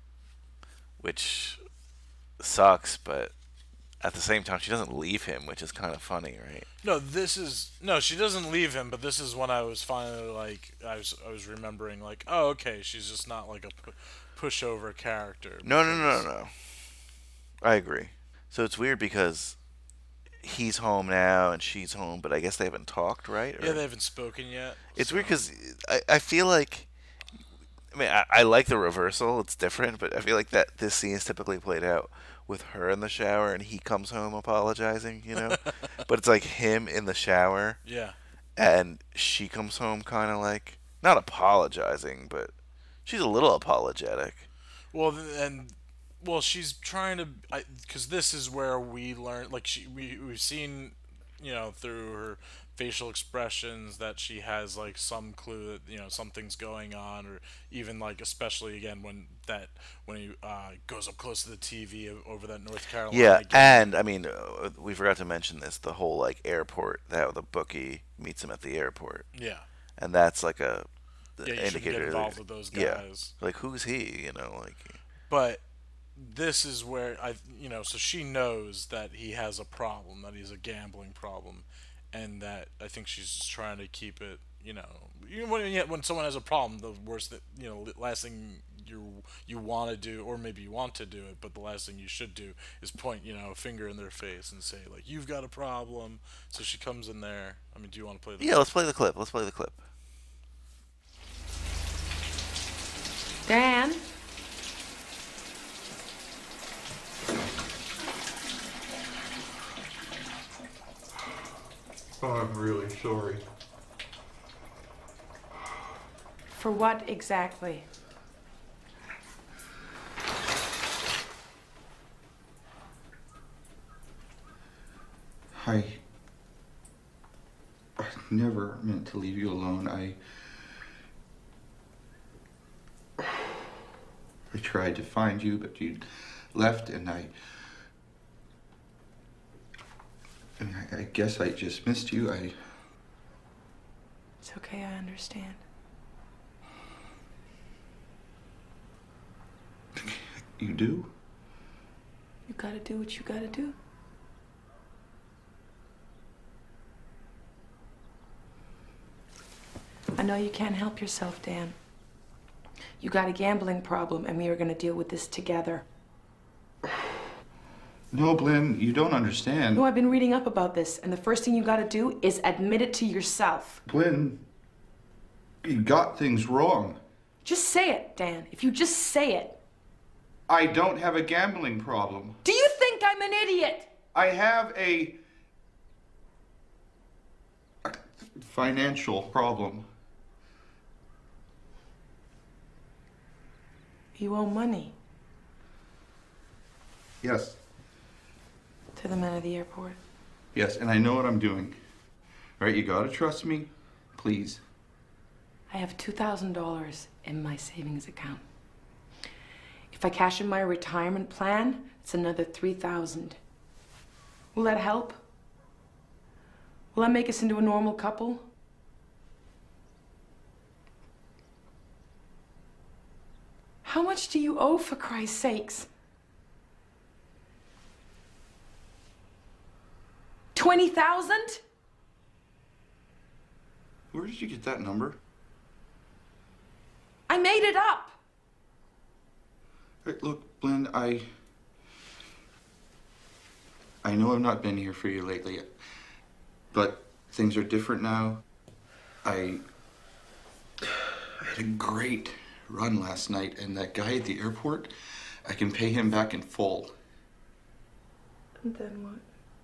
Which sucks, but at the same time, she doesn't leave him, which is kind of funny, right? No, this is no. She doesn't leave him, but this is when I was finally like, I was I was remembering like, oh, okay, she's just not like a pu- pushover character. No, no, no, no, no. I agree. So it's weird because he's home now and she's home, but I guess they haven't talked, right? Yeah, Or- they haven't spoken yet. It's so- weird because I, I feel like, I mean, I, I like the reversal. It's different, but I feel like that this scene is typically played out with her in the shower and he comes home apologizing, you know? But it's like him in the shower. Yeah. And she comes home kind of like, not apologizing, but she's a little apologetic. Well, th- and well, she's trying to, because this is where we learn. Like she, we we've seen, you know, through her facial expressions that she has like some clue that you know something's going on, or even like especially again when that when he uh, goes up close to the T V over that North Carolina. Yeah, game. and I mean, uh, we forgot to mention this: the whole like airport that the bookie meets him at the airport. Yeah. And that's like a Yeah, you shouldn't indicator. get involved that- with those Yeah, guys. like who's he? You know, like. But this is where I, you know, so she knows that he has a problem, that he's a gambling problem, and that I think she's just trying to keep it, you know, you know, when when someone has a problem, the worst that you know, the last thing you you want to do, or maybe you want to do it, but the last thing you should do is point, you know, a finger in their face and say like, you've got a problem. So she comes in there. I mean, do you want to play the? Yeah, let's play the clip. Let's play the clip. Dan? Oh, I'm really sorry. For what exactly? I, I never meant to leave you alone. I, I tried to find you, but you left, and I, I, mean, I, I guess I just missed you. I. It's okay, I understand. You do? You gotta do what you gotta do. I know you can't help yourself, Dan. You got a gambling problem, and we are going to deal with this together. No, Blynn, you don't understand. No, I've been reading up about this, and the first thing you got to do is admit it to yourself. Blynn, you got things wrong. Just say it, Dan. If you just say it. I don't have a gambling problem. Do you think I'm an idiot? I have a, a financial problem. You owe money. Yes. To the men at the airport. Yes, and I know what I'm doing. All right, you gotta trust me, please. I have two thousand dollars in my savings account. If I cash in my retirement plan, it's another three thousand dollars. Will that help? Will that make us into a normal couple? How much do you owe, for Christ's sakes? twenty thousand? Where did you get that number? I made it up. Hey, look, Blynn, I... I know I've not been here for you lately, but things are different now. I... I had a great run last night, and that guy at the airport, I can pay him back in full. And then what?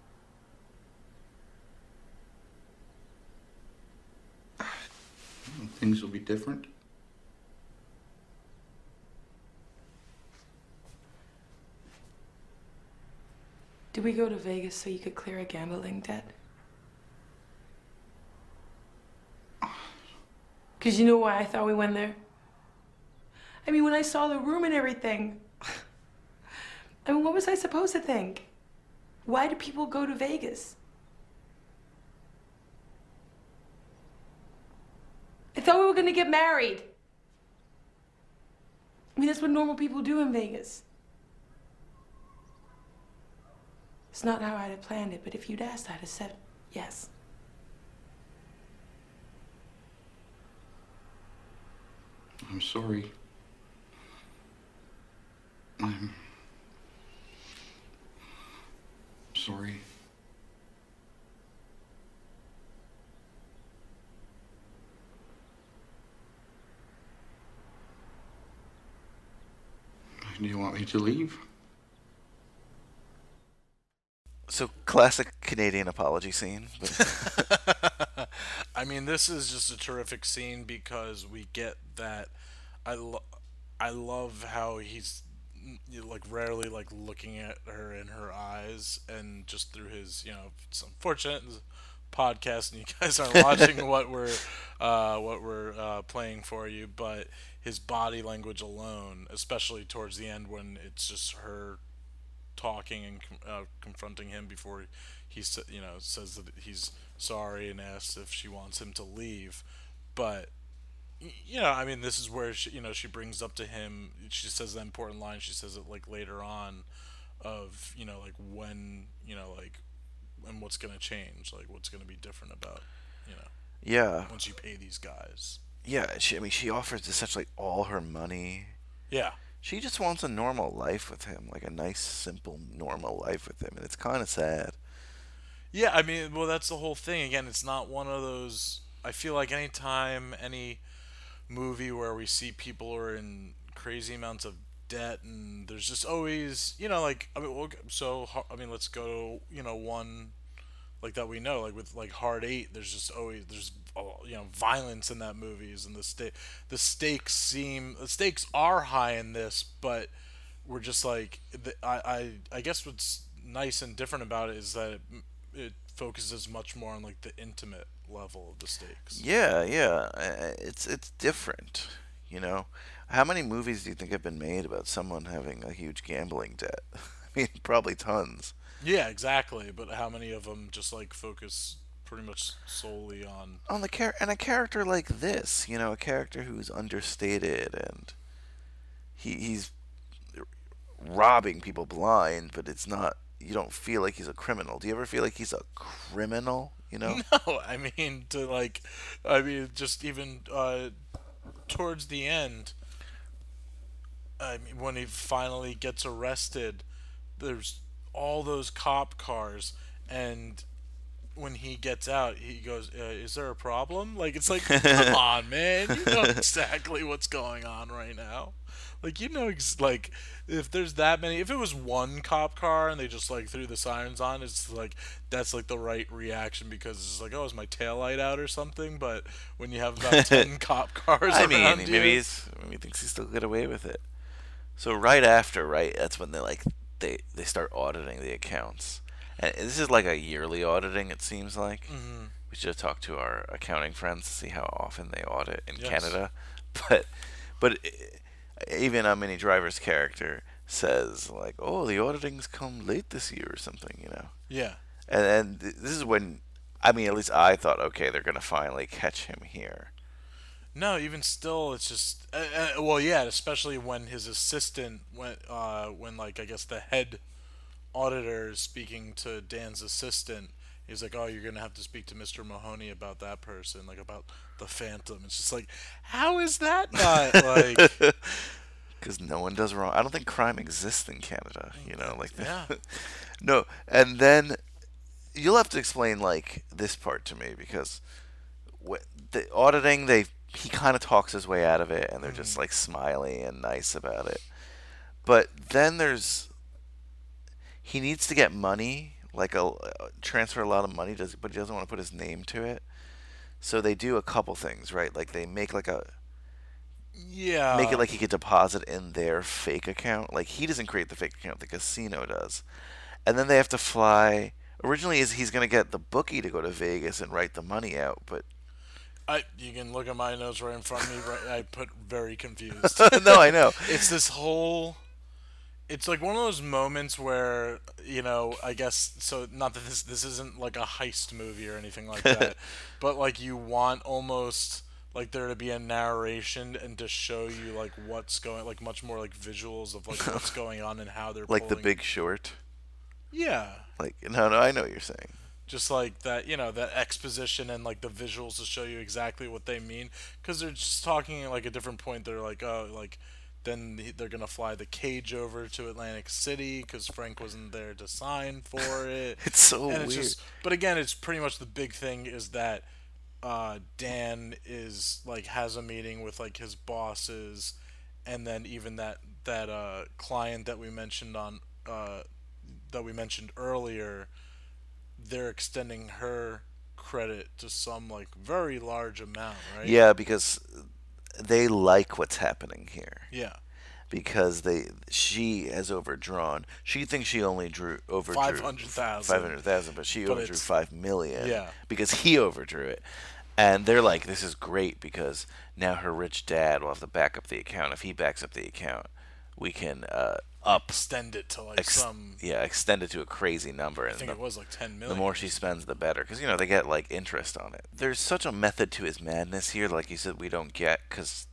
Things will be different. Did we go to Vegas so you could clear a gambling debt? Because you know why I thought we went there? I mean, when I saw the room and everything, I mean, what was I supposed to think? Why do people go to Vegas? I thought we were gonna get married. I mean, that's what normal people do in Vegas. It's not how I'd have planned it, but if you'd asked, I'd have said yes. I'm sorry. I'm sorry. Do you want me to leave? So, classic Canadian apology scene. But I mean, this is just a terrific scene because we get that. I, lo- I love how he's like rarely like looking at her in her eyes, and just through his, you know, it's unfortunate podcast and you guys aren't watching what we're uh, what we're uh, playing for you, but his body language alone, especially towards the end when it's just her talking and uh, confronting him before he you know says that he's sorry and asks if she wants him to leave. But you know, I mean, this is where she, you know, she brings up to him, she says that important line, she says it like later on of, you know, like when, you know, like and what's going to change, like what's going to be different about, you know, yeah, once you pay these guys. Yeah, she, I mean, she offers essentially all her money. Yeah. She just wants a normal life with him, like a nice, simple, normal life with him, and it's kind of sad. Yeah, I mean, well, that's the whole thing. Again, it's not one of those, I feel like any time, any movie where we see people are in crazy amounts of debt, and there's just always, you know, like, I mean, so, I mean, let's go to, you know, one, like, that we know, like, with, like, Hard Eight, there's just always, there's, you know, violence in that movies, and the sta- the stakes seem, the stakes are high in this, but we're just, like, the, I, I, I guess what's nice and different about it is that it, it focuses much more on, like, the intimate level of the stakes. Yeah, yeah, it's it's different, you know. How many movies do you think have been made about someone having a huge gambling debt? I mean, probably tons. Yeah, exactly. But how many of them just like focus pretty much solely on on the char- and a character like this, you know, a character who's understated and he he's robbing people blind, but it's not, you don't feel like he's a criminal. Do you ever feel like he's a criminal? You know? No, I mean to like, I mean just even uh, towards the end. I mean, when he finally gets arrested, there's all those cop cars, and when he gets out, he goes, uh, "Is there a problem?" Like, it's like, come on, man, you know exactly what's going on right now. Like, you know, ex- like if there's that many, if it was one cop car and they just like threw the sirens on, it's like that's like the right reaction because it's like, oh, is my taillight out or something? But when you have about ten cop cars, I around mean, you, maybe he's, maybe he thinks he still get away with it. So right after, right, that's when they like they they start auditing the accounts, and this is like a yearly auditing. It seems like mm-hmm. we should talk to our accounting friends to see how often they audit in yes. Canada. But but even a Minnie Driver's character says like, "Oh, the auditing's come late this year" or something, you know. Yeah. And and this is when, I mean, at least I thought, okay, they're gonna finally catch him here. No, even still, it's just uh, uh, well, yeah, especially when his assistant went, uh, when like I guess the head auditor is speaking to Dan's assistant, he's like, "Oh, you're gonna have to speak to Mister Mahoney about that person, like about the Phantom." It's just like, how is that not like? Because no one does wrong. I don't think crime exists in Canada. You know, like yeah. No, and then you'll have to explain like this part to me because wh- the auditing they. He kind of talks his way out of it, and they're mm. just like smiley and nice about it. But then there's he needs to get money, like a uh, transfer a lot of money, does but he doesn't want to put his name to it. So they do a couple things, right? Like they make like a yeah, make it like he could deposit in their fake account. Like he doesn't create the fake account; the casino does. And then they have to fly. Originally, is he's going to get the bookie to go to Vegas and write the money out, but. I, you can look at my notes right in front of me. Right, I put very confused. No, I know. It's this whole. It's like one of those moments where you know. I guess so. Not that this this isn't like a heist movie or anything like that, but like you want almost like there to be a narration and to show you like what's going, like much more like visuals of like what's going on and how they're like pulling. The Big Short. Yeah. Like no, no, I know what you're saying. Just like that, you know, that exposition and like the visuals to show you exactly what they mean, because they're just talking at like a different point. They're like, oh, like then they're gonna fly the Cage over to Atlantic City because Frank wasn't there to sign for it. It's so and it's weird. Just, but again, it's pretty much the big thing is that uh, Dan is like has a meeting with like his bosses, and then even that that uh, client that we mentioned on uh, that we mentioned earlier. They're extending her credit to some like very large amount, right? Yeah, because they like what's happening here. Yeah. Because they she has overdrawn. She thinks she only drew overdrew five hundred thousand. Five hundred thousand, but she but overdrew five million. Yeah. Because he overdrew it. And they're like, this is great because now her rich dad will have to back up the account. If he backs up the account, we can uh, up extend it to like ex- some yeah extend it to a crazy number. I and think the, it was like ten million. The more she spends, the better, because you know they get like interest on it. There's such a method to his madness here, like you said, we don't get because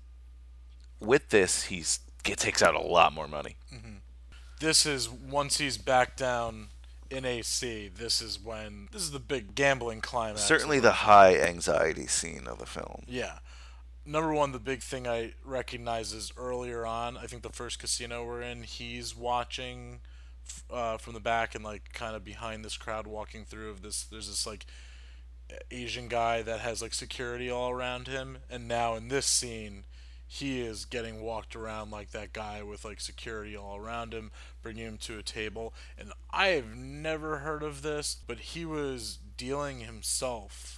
with this he's he takes out a lot more money. Mm-hmm. This is once he's back down in A C. This is when this is the big gambling climax. Certainly the high anxiety scene of the film. Yeah. Number one, the big thing I recognize is earlier on, I think the first casino we're in, he's watching uh, from the back and like kind of behind this crowd walking through of this, there's this like Asian guy that has like security all around him. And now in this scene, he is getting walked around like that guy with like security all around him, bringing him to a table. And I have never heard of this, but he was dealing himself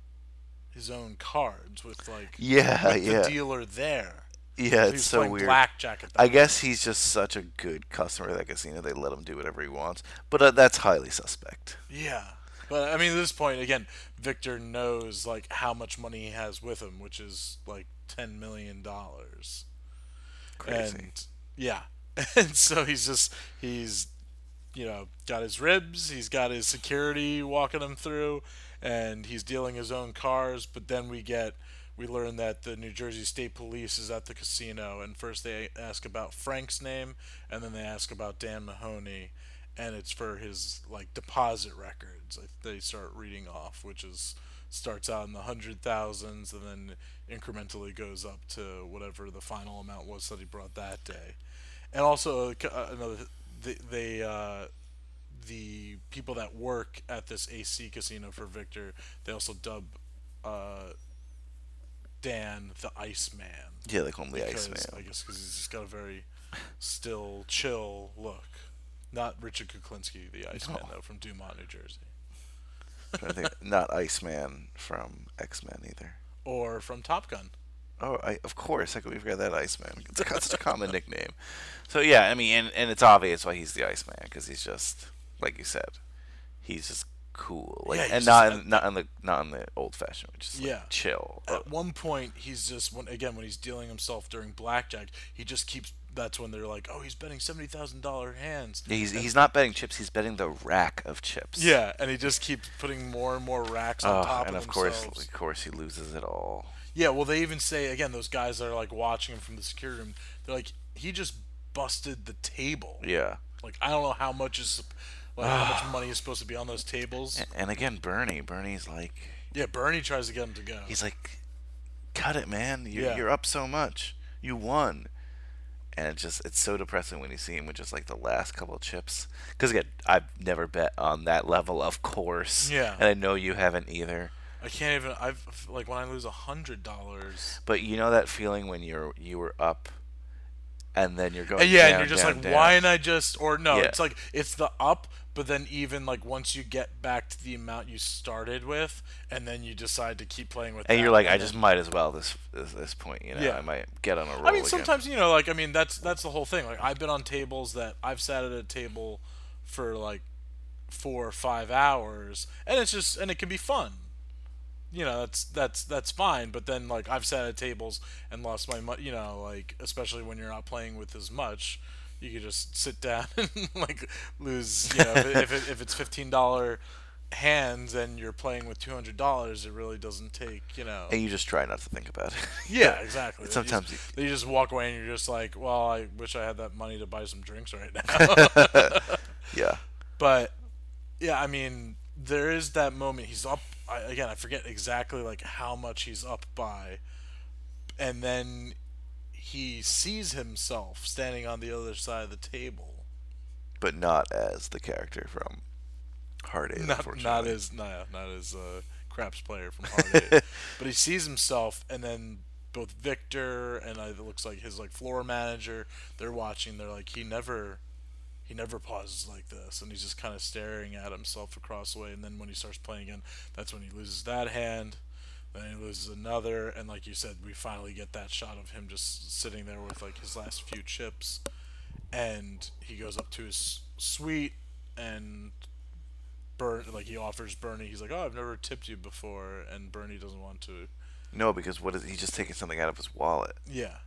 his own cards with like yeah, with yeah. the dealer there. Yeah, so it's so weird. Blackjack at that I point. guess he's just such a good customer at that casino. They let him do whatever he wants, but uh, that's highly suspect. Yeah, but I mean, at this point, again, Victor knows like how much money he has with him, which is like ten million dollars. Crazy. And yeah, and so he's just he's you know got his ribs, he's got his security walking him through. And he's dealing his own cars, but then we get, we learn that the New Jersey State Police is at the casino, and first they ask about Frank's name, and then they ask about Dan Mahoney, and it's for his like deposit records. Like, they start reading off, which is starts out in the hundred thousands and then incrementally goes up to whatever the final amount was that he brought that day. And also uh, another they, they uh, the people that work at this A C casino for Victor, they also dub uh, Dan the Iceman. Yeah, they call him the because, Iceman. I guess because he's just got a very still, chill look. Not Richard Kuklinski, the Iceman, no. though, from Dumont, New Jersey. I think not Iceman from X-Men either. Or from Top Gun. Oh, I, of course. How could we forget that Iceman? It's a, such a common nickname. So, yeah, I mean, and, and it's obvious why he's the Iceman, because he's just, like you said, he's just cool. Like, yeah, and not just, in, not in the not in the old-fashioned way, just like, yeah. chill. At one point, he's just, when again, when he's dealing himself during blackjack, he just keeps, that's when they're like, oh, he's betting seventy thousand dollars hands. Yeah, he's, and, he's not betting chips, he's betting the rack of chips. Yeah, and he just keeps putting more and more racks on oh, top and of of course, themselves. of course, he loses it all. Yeah, well, they even say, again, those guys that are, like, watching him from the security room, they're like, he just busted the table. Yeah. Like, I don't know how much is, like, how much money is supposed to be on those tables. And, and again, Bernie. Bernie's like... Yeah, Bernie tries to get him to go. He's like, cut it, man. You're, yeah. you're up so much. You won. And it just, it's so depressing when you see him with just, like, the last couple of chips. Because, again, I've never bet on that level, of course. Yeah. And I know you haven't either. I can't even, I've, like, when I lose a hundred dollars. But you know that feeling when you're, you were up, and then you're going and yeah, down, and you're just down, like, down. why didn't I just, or no, Yeah. it's like, it's the up, but then even, like, once you get back to the amount you started with, and then you decide to keep playing with And that, you're like, and I then, just might as well this, this, this point, you know, Yeah. I might get on a roll I mean, again. sometimes, you know, like, I mean, that's, that's the whole thing. Like, I've been on tables that, I've sat at a table for, like, four or five hours, and it's just, and it can be fun. You know, that's that's that's fine, but then, like, I've sat at tables and lost my money, you know, like, especially when you're not playing with as much, you could just sit down and, like, lose, you know, if, it, if, it, if it's fifteen dollars hands and you're playing with two hundred dollars, it really doesn't take, you know. And you just try not to think about it. Yeah, exactly. Sometimes you just, you... you just walk away and you're just like, well, I wish I had that money to buy some drinks right now. Yeah. But, yeah, I mean, there is that moment. He's up. I, again, I forget exactly, like, how much he's up by, and then he sees himself standing on the other side of the table, but not as the character from Hard Eight. Not, unfortunately. not as no, not as uh, craps player from Hard Eight, but he sees himself, and then both Victor and uh, it looks like his like floor manager, they're watching. They're like, he never. He never pauses like this, and he's just kind of staring at himself across the way. And then when he starts playing again, that's when he loses that hand. Then he loses another, and like you said, we finally get that shot of him just sitting there with like his last few chips. And he goes up to his suite, and Bern, like he offers Bernie. He's like, "Oh, I've never tipped you before," and Bernie doesn't want to. No, because what is he just taking something out of his wallet? Yeah.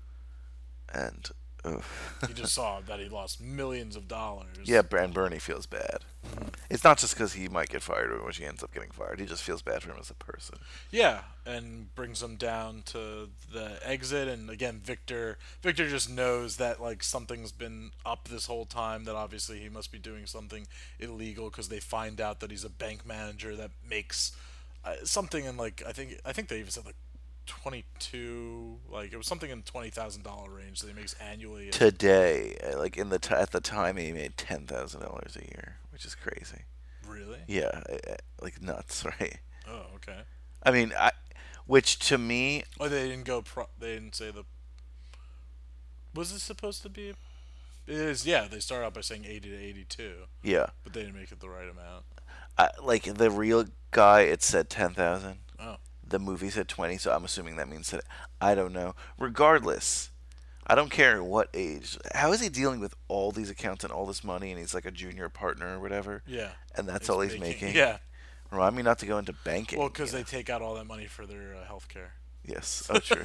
And. Ugh. He just saw that he lost millions of dollars. Yeah, and Bernie feels bad. Mm-hmm. It's not just because he might get fired or when he ends up getting fired. He just feels bad for him as a person. Yeah, and brings him down to the exit. And again, Victor, Victor just knows that like something's been up this whole time. That obviously he must be doing something illegal because they find out that he's a bank manager that makes uh, something in like I think I think they even said like. twenty-two, like it was something in twenty thousand dollar range that he makes annually. Today, like in the t- at the time, he made ten thousand dollars a year, which is crazy. Really? Yeah, like nuts, right? Oh, okay. I mean, I, which to me, oh, they didn't go. Pro- they didn't say the. Was this supposed to be? It is. Yeah, they started out by saying eighty to eighty-two. Yeah, but they didn't make it the right amount. I, like the real guy, it said ten thousand. Oh. The movie said twenty, so I'm assuming that means that I don't know. Regardless, I don't care what age. How is he dealing with all these accounts and all this money, and he's like a junior partner or whatever? Yeah. And that's he's all he's making, making? Yeah. Remind me not to go into banking. Well, because they take out all that money for their uh, health care. Yes. Oh, true.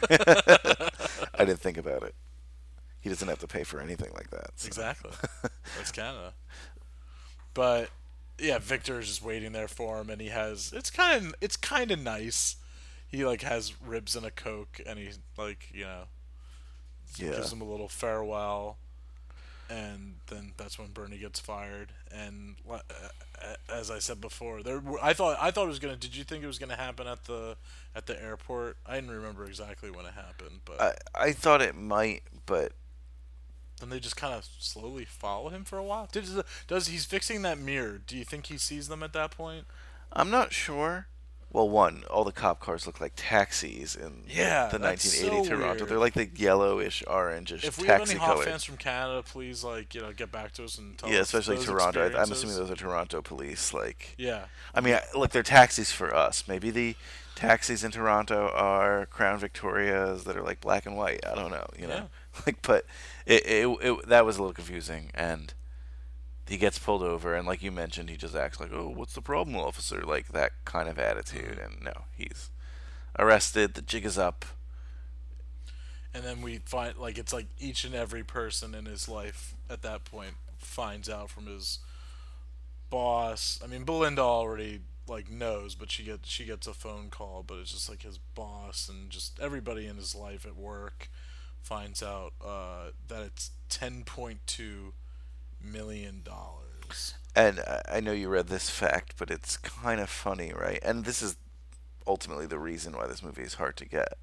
I didn't think about it. He doesn't have to pay for anything like that. So. Exactly. That's Canada. But yeah, Victor is just waiting there for him, and he has it's kind of it's kind of nice. He like has ribs and a Coke, and he like you know yeah. gives him a little farewell, and then that's when Bernie gets fired. And uh, as I said before, there were, I thought I thought it was gonna. Did you think it was gonna happen at the at the airport? I didn't remember exactly when it happened, but I I thought it might, but then they just kind of slowly follow him for a while. Does does he's fixing that mirror? Do you think he sees them at that point? I'm not sure. Well, one, all the cop cars look like taxis in yeah, the nineteen eighty so Toronto. Weird. They're like the yellowish, orangish, if we taxi have any color. Hoff fans from Canada, please like you know get back to us and tell yeah, us especially those Toronto. I, I'm assuming those are Toronto police. Like, yeah. I mean, I, look, they're taxis for us. Maybe the taxis in Toronto are Crown Victorias that are like black and white. I don't know. You know, yeah. like, but it, it it that was a little confusing and. He gets pulled over, and like you mentioned, he just acts like, "Oh, what's the problem, officer?" Like that kind of attitude. And no, he's arrested. The jig is up. And then we find, like, it's like each and every person in his life at that point finds out from his boss. I mean, Belinda already like knows, but she gets she gets a phone call. But it's just like his boss and just everybody in his life at work finds out uh, that it's ten point two. million dollars. And I know you read this fact, but it's kind of funny, right? And this is ultimately the reason why this movie is hard to get.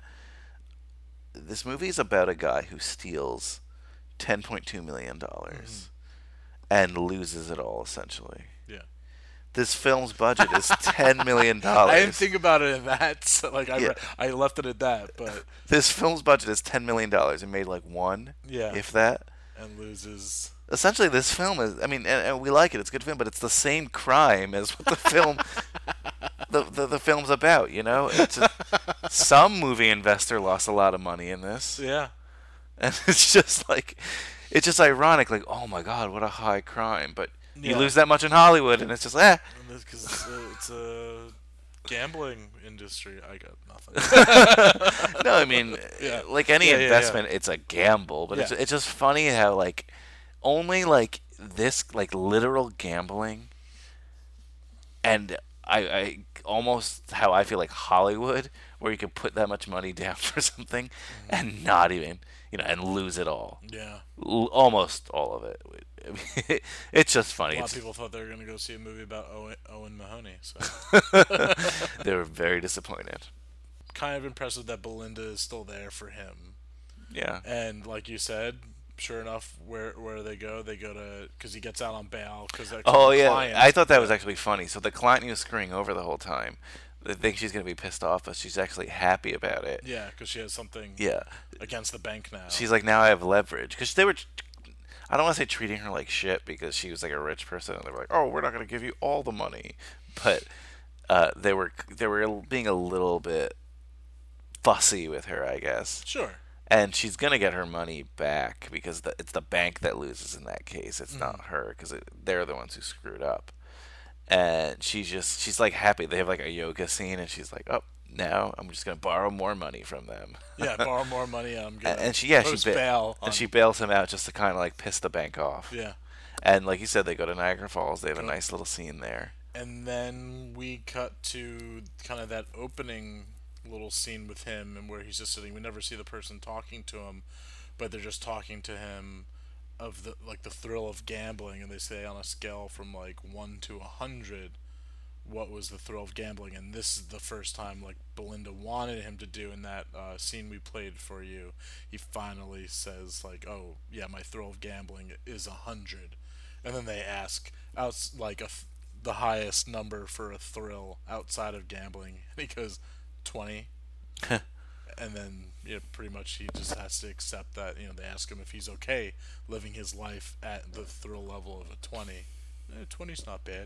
This movie is about a guy who steals ten point two million dollars mm-hmm. and loses it all, essentially. Yeah. This film's budget is ten million dollars. I didn't think about it in that. So, like I, yeah. re- I left it at that. But this film's budget is ten million dollars and made like one, yeah. if that. And loses... Essentially, this film is, I mean, and, and we like it, it's a good film, but it's the same crime as what the film, the, the the film's about, you know? It's a, some movie investor lost a lot of money in this. Yeah. And it's just like, it's just ironic, like, oh my god, what a high crime, but you yeah. lose that much in Hollywood, and it's just, eh. Because it's, a, it's a gambling industry. I got nothing. No, I mean, yeah. like any yeah, yeah, investment, yeah. it's a gamble, but yeah. it's it's just funny how, like, only like this like literal gambling and I, I almost how I feel like Hollywood where you can put that much money down for something mm-hmm. and not even you know and lose it all. Yeah. L- almost all of it. I mean, it's just funny. A lot it's, of people thought they were going to go see a movie about Owen, Owen Mahoney. So they were very disappointed. Kind of impressive that Belinda is still there for him. Yeah. And like you said, sure enough, where where they go, they go to because he gets out on bail. Cause oh yeah, client, I thought that was actually funny. So the client he was screwing over the whole time, they think she's gonna be pissed off, but she's actually happy about it. Yeah, because she has something. Yeah. Against the bank now. She's like, now I have leverage because they were. I don't want to say treating her like shit because she was like a rich person, and they were like, "Oh, we're not gonna give you all the money," but uh, they were they were being a little bit fussy with her, I guess. Sure. And she's going to get her money back because the, it's the bank that loses in that case. It's mm. not her because they're the ones who screwed up. And she's just, she's like happy. They have like a yoga scene and she's like, oh, now I'm just going to borrow more money from them. Yeah, borrow more money and I'm going to and she, yeah, she ba- bail. And she bails him out just to kind of like piss the bank off. Yeah. And like you said, they go to Niagara Falls. They have a nice little scene there. And then we cut to kind of that opening little scene with him and where he's just sitting. We never see the person talking to him, but they're just talking to him of the like the thrill of gambling, and they say on a scale from like one to a hundred, what was the thrill of gambling? And this is the first time like Belinda wanted him to do in that uh, scene we played for you. He finally says like, "Oh yeah, my thrill of gambling is a hundred," and then they ask out like a the highest number for a thrill outside of gambling, and he goes twenty. And then you know, pretty much he just has to accept that, you know, they ask him if he's okay living his life at the thrill level of a twenty. Eh, twenty's not bad.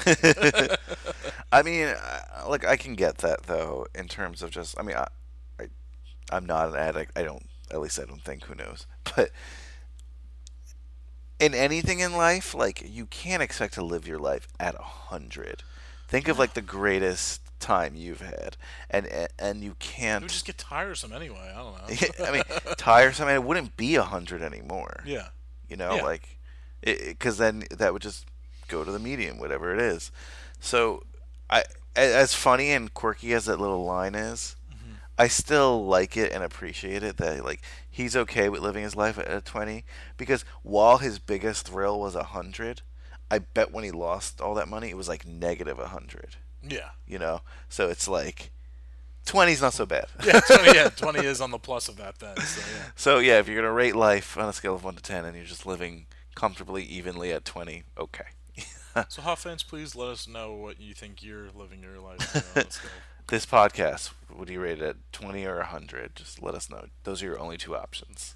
I mean, like, I can get that though in terms of just, I mean, I, I I'm not an addict. I don't, at least I don't think, who knows, but in anything in life, like, you can't expect to live your life at a hundred. Think of like the greatest time you've had, and and you can't. It would just get tiresome anyway. I don't know. I mean, tiresome. I mean, it wouldn't be a hundred anymore. Yeah. You know, yeah. like, because then that would just go to the medium, whatever it is. So, I as funny and quirky as that little line is, mm-hmm. I still like it and appreciate it that like he's okay with living his life at twenty, because while his biggest thrill was a hundred, I bet when he lost all that money it was like negative a hundred. Yeah. You know, so it's like twenty's not so bad. Yeah, twenty. Yeah, twenty is on the plus of that then. So yeah. So yeah, if you're gonna rate life on a scale of one to ten and you're just living comfortably evenly at twenty, okay. So, Hoff fans, please let us know what you think you're living your life you know, on the scale. This podcast, would you rate it at twenty or a hundred? Just let us know. Those are your only two options.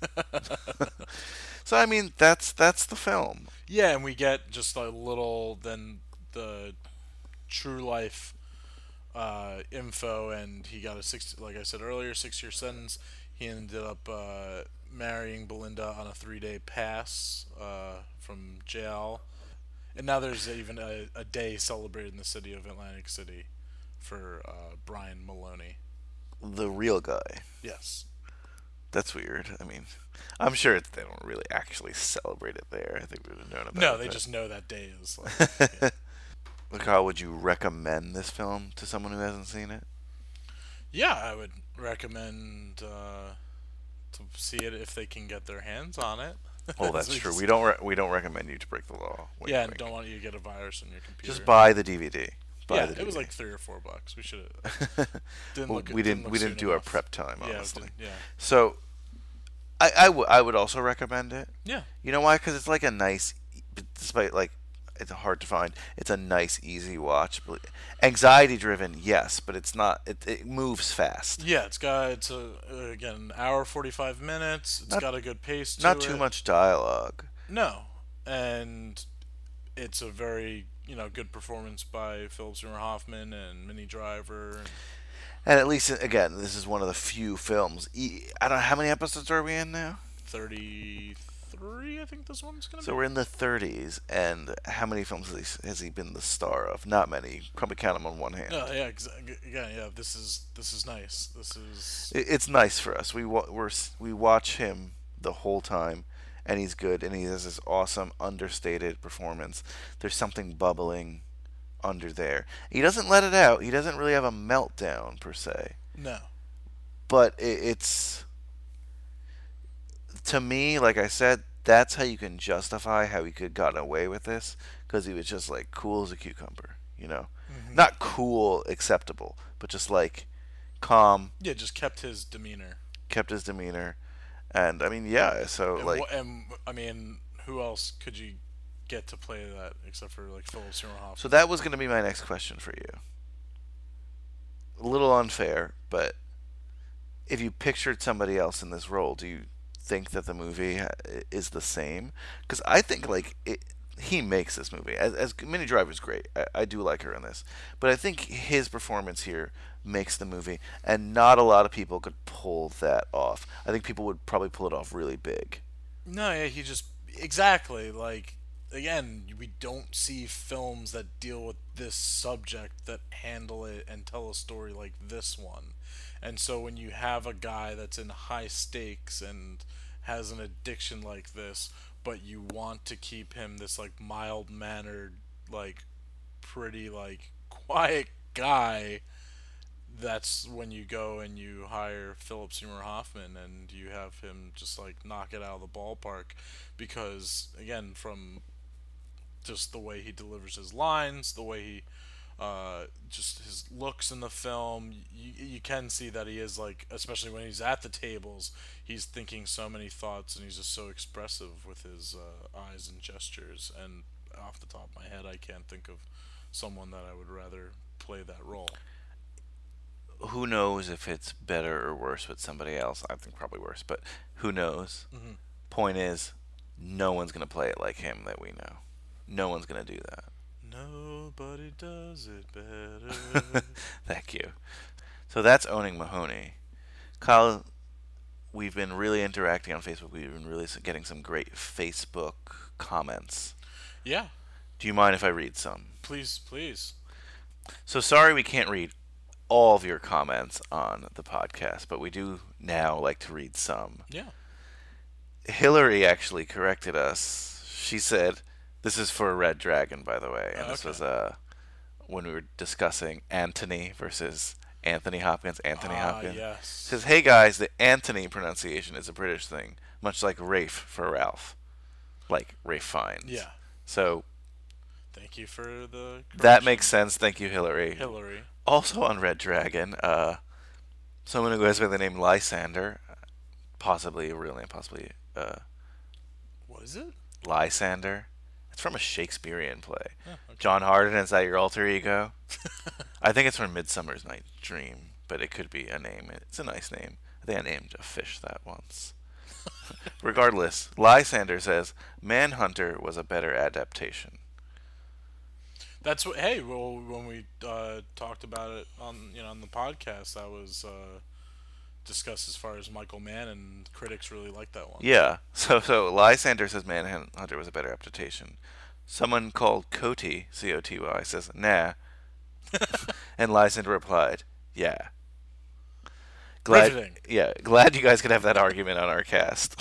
So, I mean, that's that's the film. Yeah, and we get just a little, then the true life uh, info, and he got a six, like I said earlier, six-year sentence. He ended up uh, marrying Belinda on a three-day pass uh, from jail. And now there's even a, a day celebrated in the city of Atlantic City for uh, Brian Maloney. The real guy. Yes. That's weird. I mean, I'm sure it's, they don't really actually celebrate it there. I think we would have known about no, it. No, they but... just know that day is like... yeah. Look, how would you recommend this film to someone who hasn't seen it? Yeah, I would recommend uh, to see it if they can get their hands on it. Oh, that's true. We don't re- we don't recommend you to break the law. Wink, yeah, and don't want you to get a virus on your computer. Just buy the D V D. Buy yeah, the D V D. It was like three or four bucks. We should have. Didn't well, look. We didn't. didn't we didn't do enough. our prep time, honestly. Yeah. yeah. So, I I, w- I would also recommend it. Yeah. You know why? Because it's like a nice, despite like it's hard to find. It's a nice, easy watch. Anxiety driven, yes, but it's not. It, it moves fast. Yeah, it's got it's a again an hour forty five minutes. It's not, got a good pace to not it. too much dialogue. No, and it's a very you know good performance by Philip Seymour Hoffman and Minnie Driver. And, and at least again, this is one of the few films. I don't know how many episodes are we in now. Thirty-three, I think this one's gonna. So be. we're in the thirties, and how many films has he, has he been the star of? Not many. Probably count them on one hand. No, yeah, exa- yeah, yeah. This is this is nice. This is. It, it's nice for us. We wa- we're, we watch him the whole time. And he's good, and he has this awesome, understated performance. There's something bubbling under there. He doesn't let it out. He doesn't really have a meltdown, per se. No. But it, it's... To me, like I said, that's how you can justify how he could have gotten away with this. Because he was just, like, cool as a cucumber, you know? Mm-hmm. Not cool, acceptable, but just, like, calm. Yeah, just kept his demeanor. Kept his demeanor. And I mean, yeah. So and, like, and I mean, who else could you get to play that except for like Philip Seymour Hoffman? So that was going to be my next question for you. A little unfair, but if you pictured somebody else in this role, do you think that the movie is the same? Because I think like it, he makes this movie. As, as Minnie Driver's great. I, I do like her in this, but I think his performance here makes the movie, and not a lot of people could pull that off. I think people would probably pull it off really big. No, yeah, he just exactly like again, we don't see films that deal with this subject that handle it and tell a story like this one. And so when you have a guy that's in high stakes and has an addiction like this, but you want to keep him this like mild-mannered, like pretty like quiet guy, that's when you go and you hire Philip Seymour Hoffman and you have him just like knock it out of the ballpark. Because again, from just the way he delivers his lines, the way he uh, just his looks in the film, you, you can see that he is like, especially when he's at the tables, he's thinking so many thoughts and he's just so expressive with his uh, eyes and gestures. And off the top of my head, I can't think of someone that I would rather play that role. Who knows if it's better or worse with somebody else? I think probably worse, but who knows? Mm-hmm. Point is, no one's going to play it like him that we know. No one's going to do that. Nobody does it better. Thank you. So that's Owning Mahoney. Kyle, we've been really interacting on Facebook. We've been really getting some great Facebook comments. Yeah. Do you mind if I read some? Please, please. So sorry we can't read all of your comments on the podcast, but we do now like to read some. Yeah. Hillary actually corrected us. She said, this is for Red Dragon, by the way, and oh, this okay. was uh, when we were discussing Antony versus Anthony Hopkins, Anthony Ah, Hopkins. yes. Says, hey guys, the Anthony pronunciation is a British thing, much like Rafe for Ralph. Like Rafe Fiennes. Yeah. So, thank you for the correction. That makes sense. Thank you, Hillary. Hillary. Also on Red Dragon, uh, someone who goes by the name Lysander, possibly a real name, possibly, uh... What is it? Lysander. It's from a Shakespearean play. Oh, okay. John Harden, is that your alter ego? I think it's from Midsummer's Night's Dream, but it could be a name. It's a nice name. I think I named a fish that once. Regardless, Lysander says, Manhunter was a better adaptation. That's what. Hey, well, when we uh, talked about it on you know on the podcast, that was uh, discussed as far as Michael Mann, and critics really liked that one. Yeah. So so Lysander says Manhunter was a better adaptation. Someone called Coty, C O T Y, says nah, and Lysander replied, yeah. Glad, Riveting. Yeah, glad you guys could have that argument on our cast.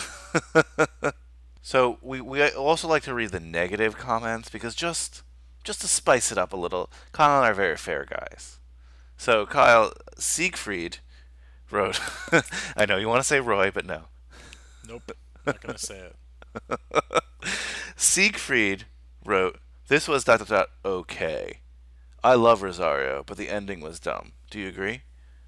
So we we also like to read the negative comments because just just to spice it up a little, Kyle and I are very fair guys. So Kyle, Siegfried wrote, I know you want to say Roy, but no. Nope, not gonna say it. Siegfried wrote, this was dot dot dot okay. I love Rosario, but the ending was dumb. Do you agree?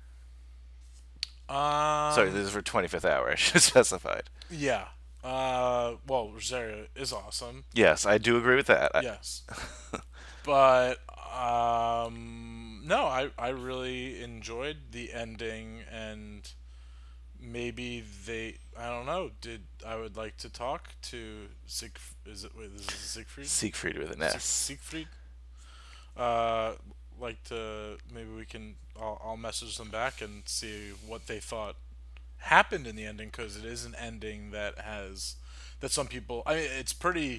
Um, Sorry, this is for twenty-fifth hour. I should have specified. Yeah. Uh, well, Rosario is awesome. Yes, I do agree with that. Yes. But um, no, I I really enjoyed the ending, and maybe they I don't know. Did I would like to talk to Sieg? Is it wait, is it Siegfried? Siegfried with an S. Siegfried. Uh, like to maybe we can. I'll, I'll message them back and see what they thought happened in the ending, because it is an ending that has that some people. I mean, it's pretty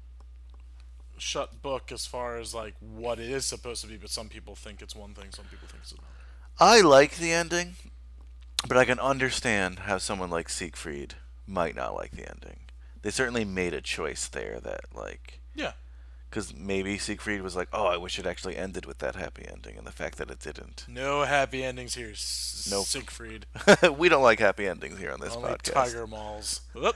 shut book as far as like what it is supposed to be, but some people think it's one thing, some people think it's another. I like the ending, but I can understand how someone like Siegfried might not like the ending. They certainly made a choice there that, like... Yeah. Because maybe Siegfried was like, oh, I wish it actually ended with that happy ending, and the fact that it didn't. No happy endings here, S- Nope. Siegfried. We don't like happy endings here on this Only podcast. Tiger Malls. Whoop.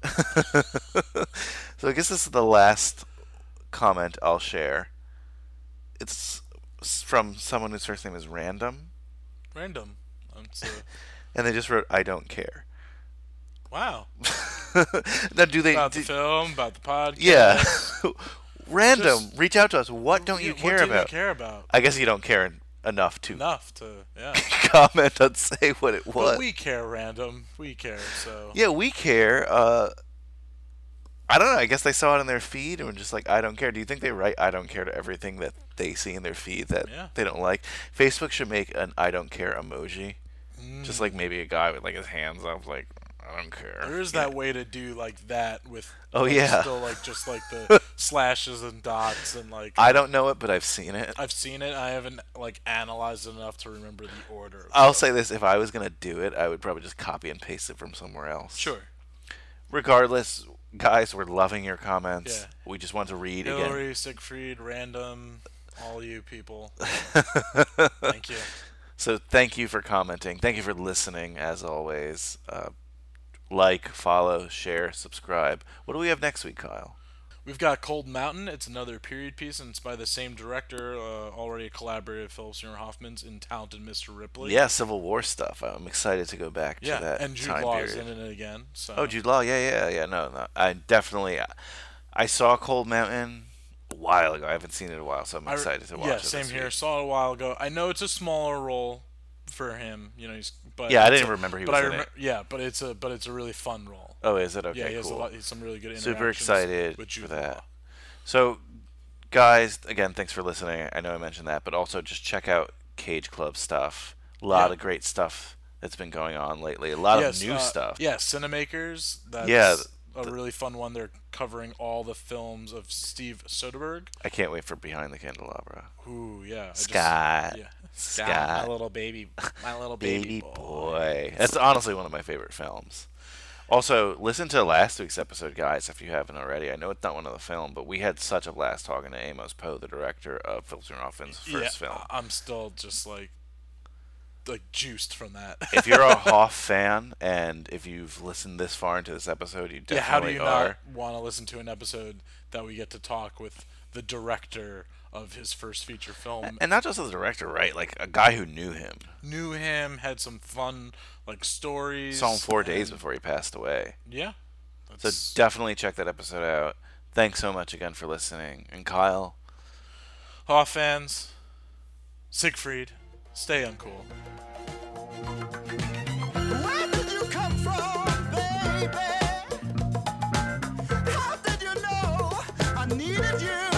So I guess this is the last comment I'll share. It's from someone whose first name is Random. Random. Um, so... And they just wrote, I don't care. Wow. Now, do they... About do, the film, about the podcast. Yeah. Random, Just, reach out to us. What don't you what care do about? you care about? I guess you don't care en- enough to Enough to, yeah. comment and say what it was. But we care, Random. We care, so. Yeah, we care. Uh, I don't know. I guess they saw it in their feed and were just like, I don't care. Do you think they write I don't care to everything that they see in their feed that Yeah. they don't like? Facebook should make an I don't care emoji. Mm. Just like maybe a guy with like his hands up, like, I don't care. There is Yeah. that way to do like that with. Oh, like, yeah. Still like just like the slashes and dots and like. I don't know it, but I've seen it. I've seen it. I haven't like analyzed it enough to remember the order. I'll say this: if I was gonna do it, I would probably just copy and paste it from somewhere else. Sure. Regardless, guys, we're loving your comments. Yeah. We just want to read Hillary, again. Siegfried, Random, all you people. Thank you. So thank you for commenting. Thank you for listening, as always. Uh, like, follow, share, subscribe. What do we have next week, Kyle? We've got Cold Mountain. It's another period piece, and it's by the same director, uh, already a collaborator of Philip Seymour Hoffman's in Talented Mister Ripley. Yeah, Civil War stuff. I'm excited to go back Yeah, to that and Jude time Law period. is in it again. So. Oh, Jude Law. Yeah, yeah, yeah. No, no. I definitely... I saw Cold Mountain a while ago. I haven't seen it in a while, so I'm I- excited to watch yeah, it. same this here. week. Saw it a while ago. I know it's a smaller role for him. You know, he's but Yeah, I it's didn't a- remember he but was I in remem- it. Yeah, but it's a but it's a really fun role. Oh, is it? Okay, Yeah, he has cool. a lot. He's some really good interactions. Super excited with Jude for that. Law. So, guys, again, thanks for listening. I know I mentioned that, but also just check out Cage Club stuff. A lot Yeah. of great stuff that's been going on lately. A lot Yes, of new uh, stuff. Yeah, Cinemakers. That's Yeah, a the- really fun one. They're covering all the films of Steve Soderbergh. I can't wait for Behind the Candelabra. Ooh, yeah. I just- Scott. yeah. Scott. My little baby. My little baby, Baby boy. That's honestly one of my favorite films. Also, listen to last week's episode, guys, if you haven't already. I know it's not one of the film, but we had such a blast talking to Amos Poe, the director of Philip Seymour Hoffman's first yeah, film. I'm still just like like juiced from that. If you're a Hoff fan and if you've listened this far into this episode, you definitely yeah, how do you are. not want to listen to an episode that we get to talk with the director of his first feature film? And not just the director, right? Like a guy who knew him. Knew him, had some fun like stories. Saw him four and, days before he passed away. Yeah. So definitely check that episode out. Thanks so much again for listening. And Kyle. Hoff fans, Siegfried, stay uncool. Where did you come from, baby? How did you know I needed you?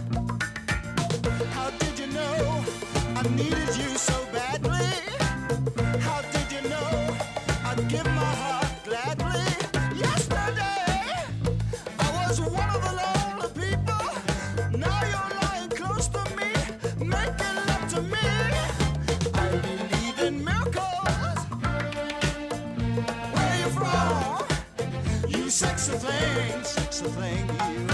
How did you know I needed you so badly? How did you know I'd give my heart gladly? Yesterday, I was one of the lonely people. Now you're lying close to me, making love to me. I believe in miracles. Where you from? You sexy thing, sexy thing, you.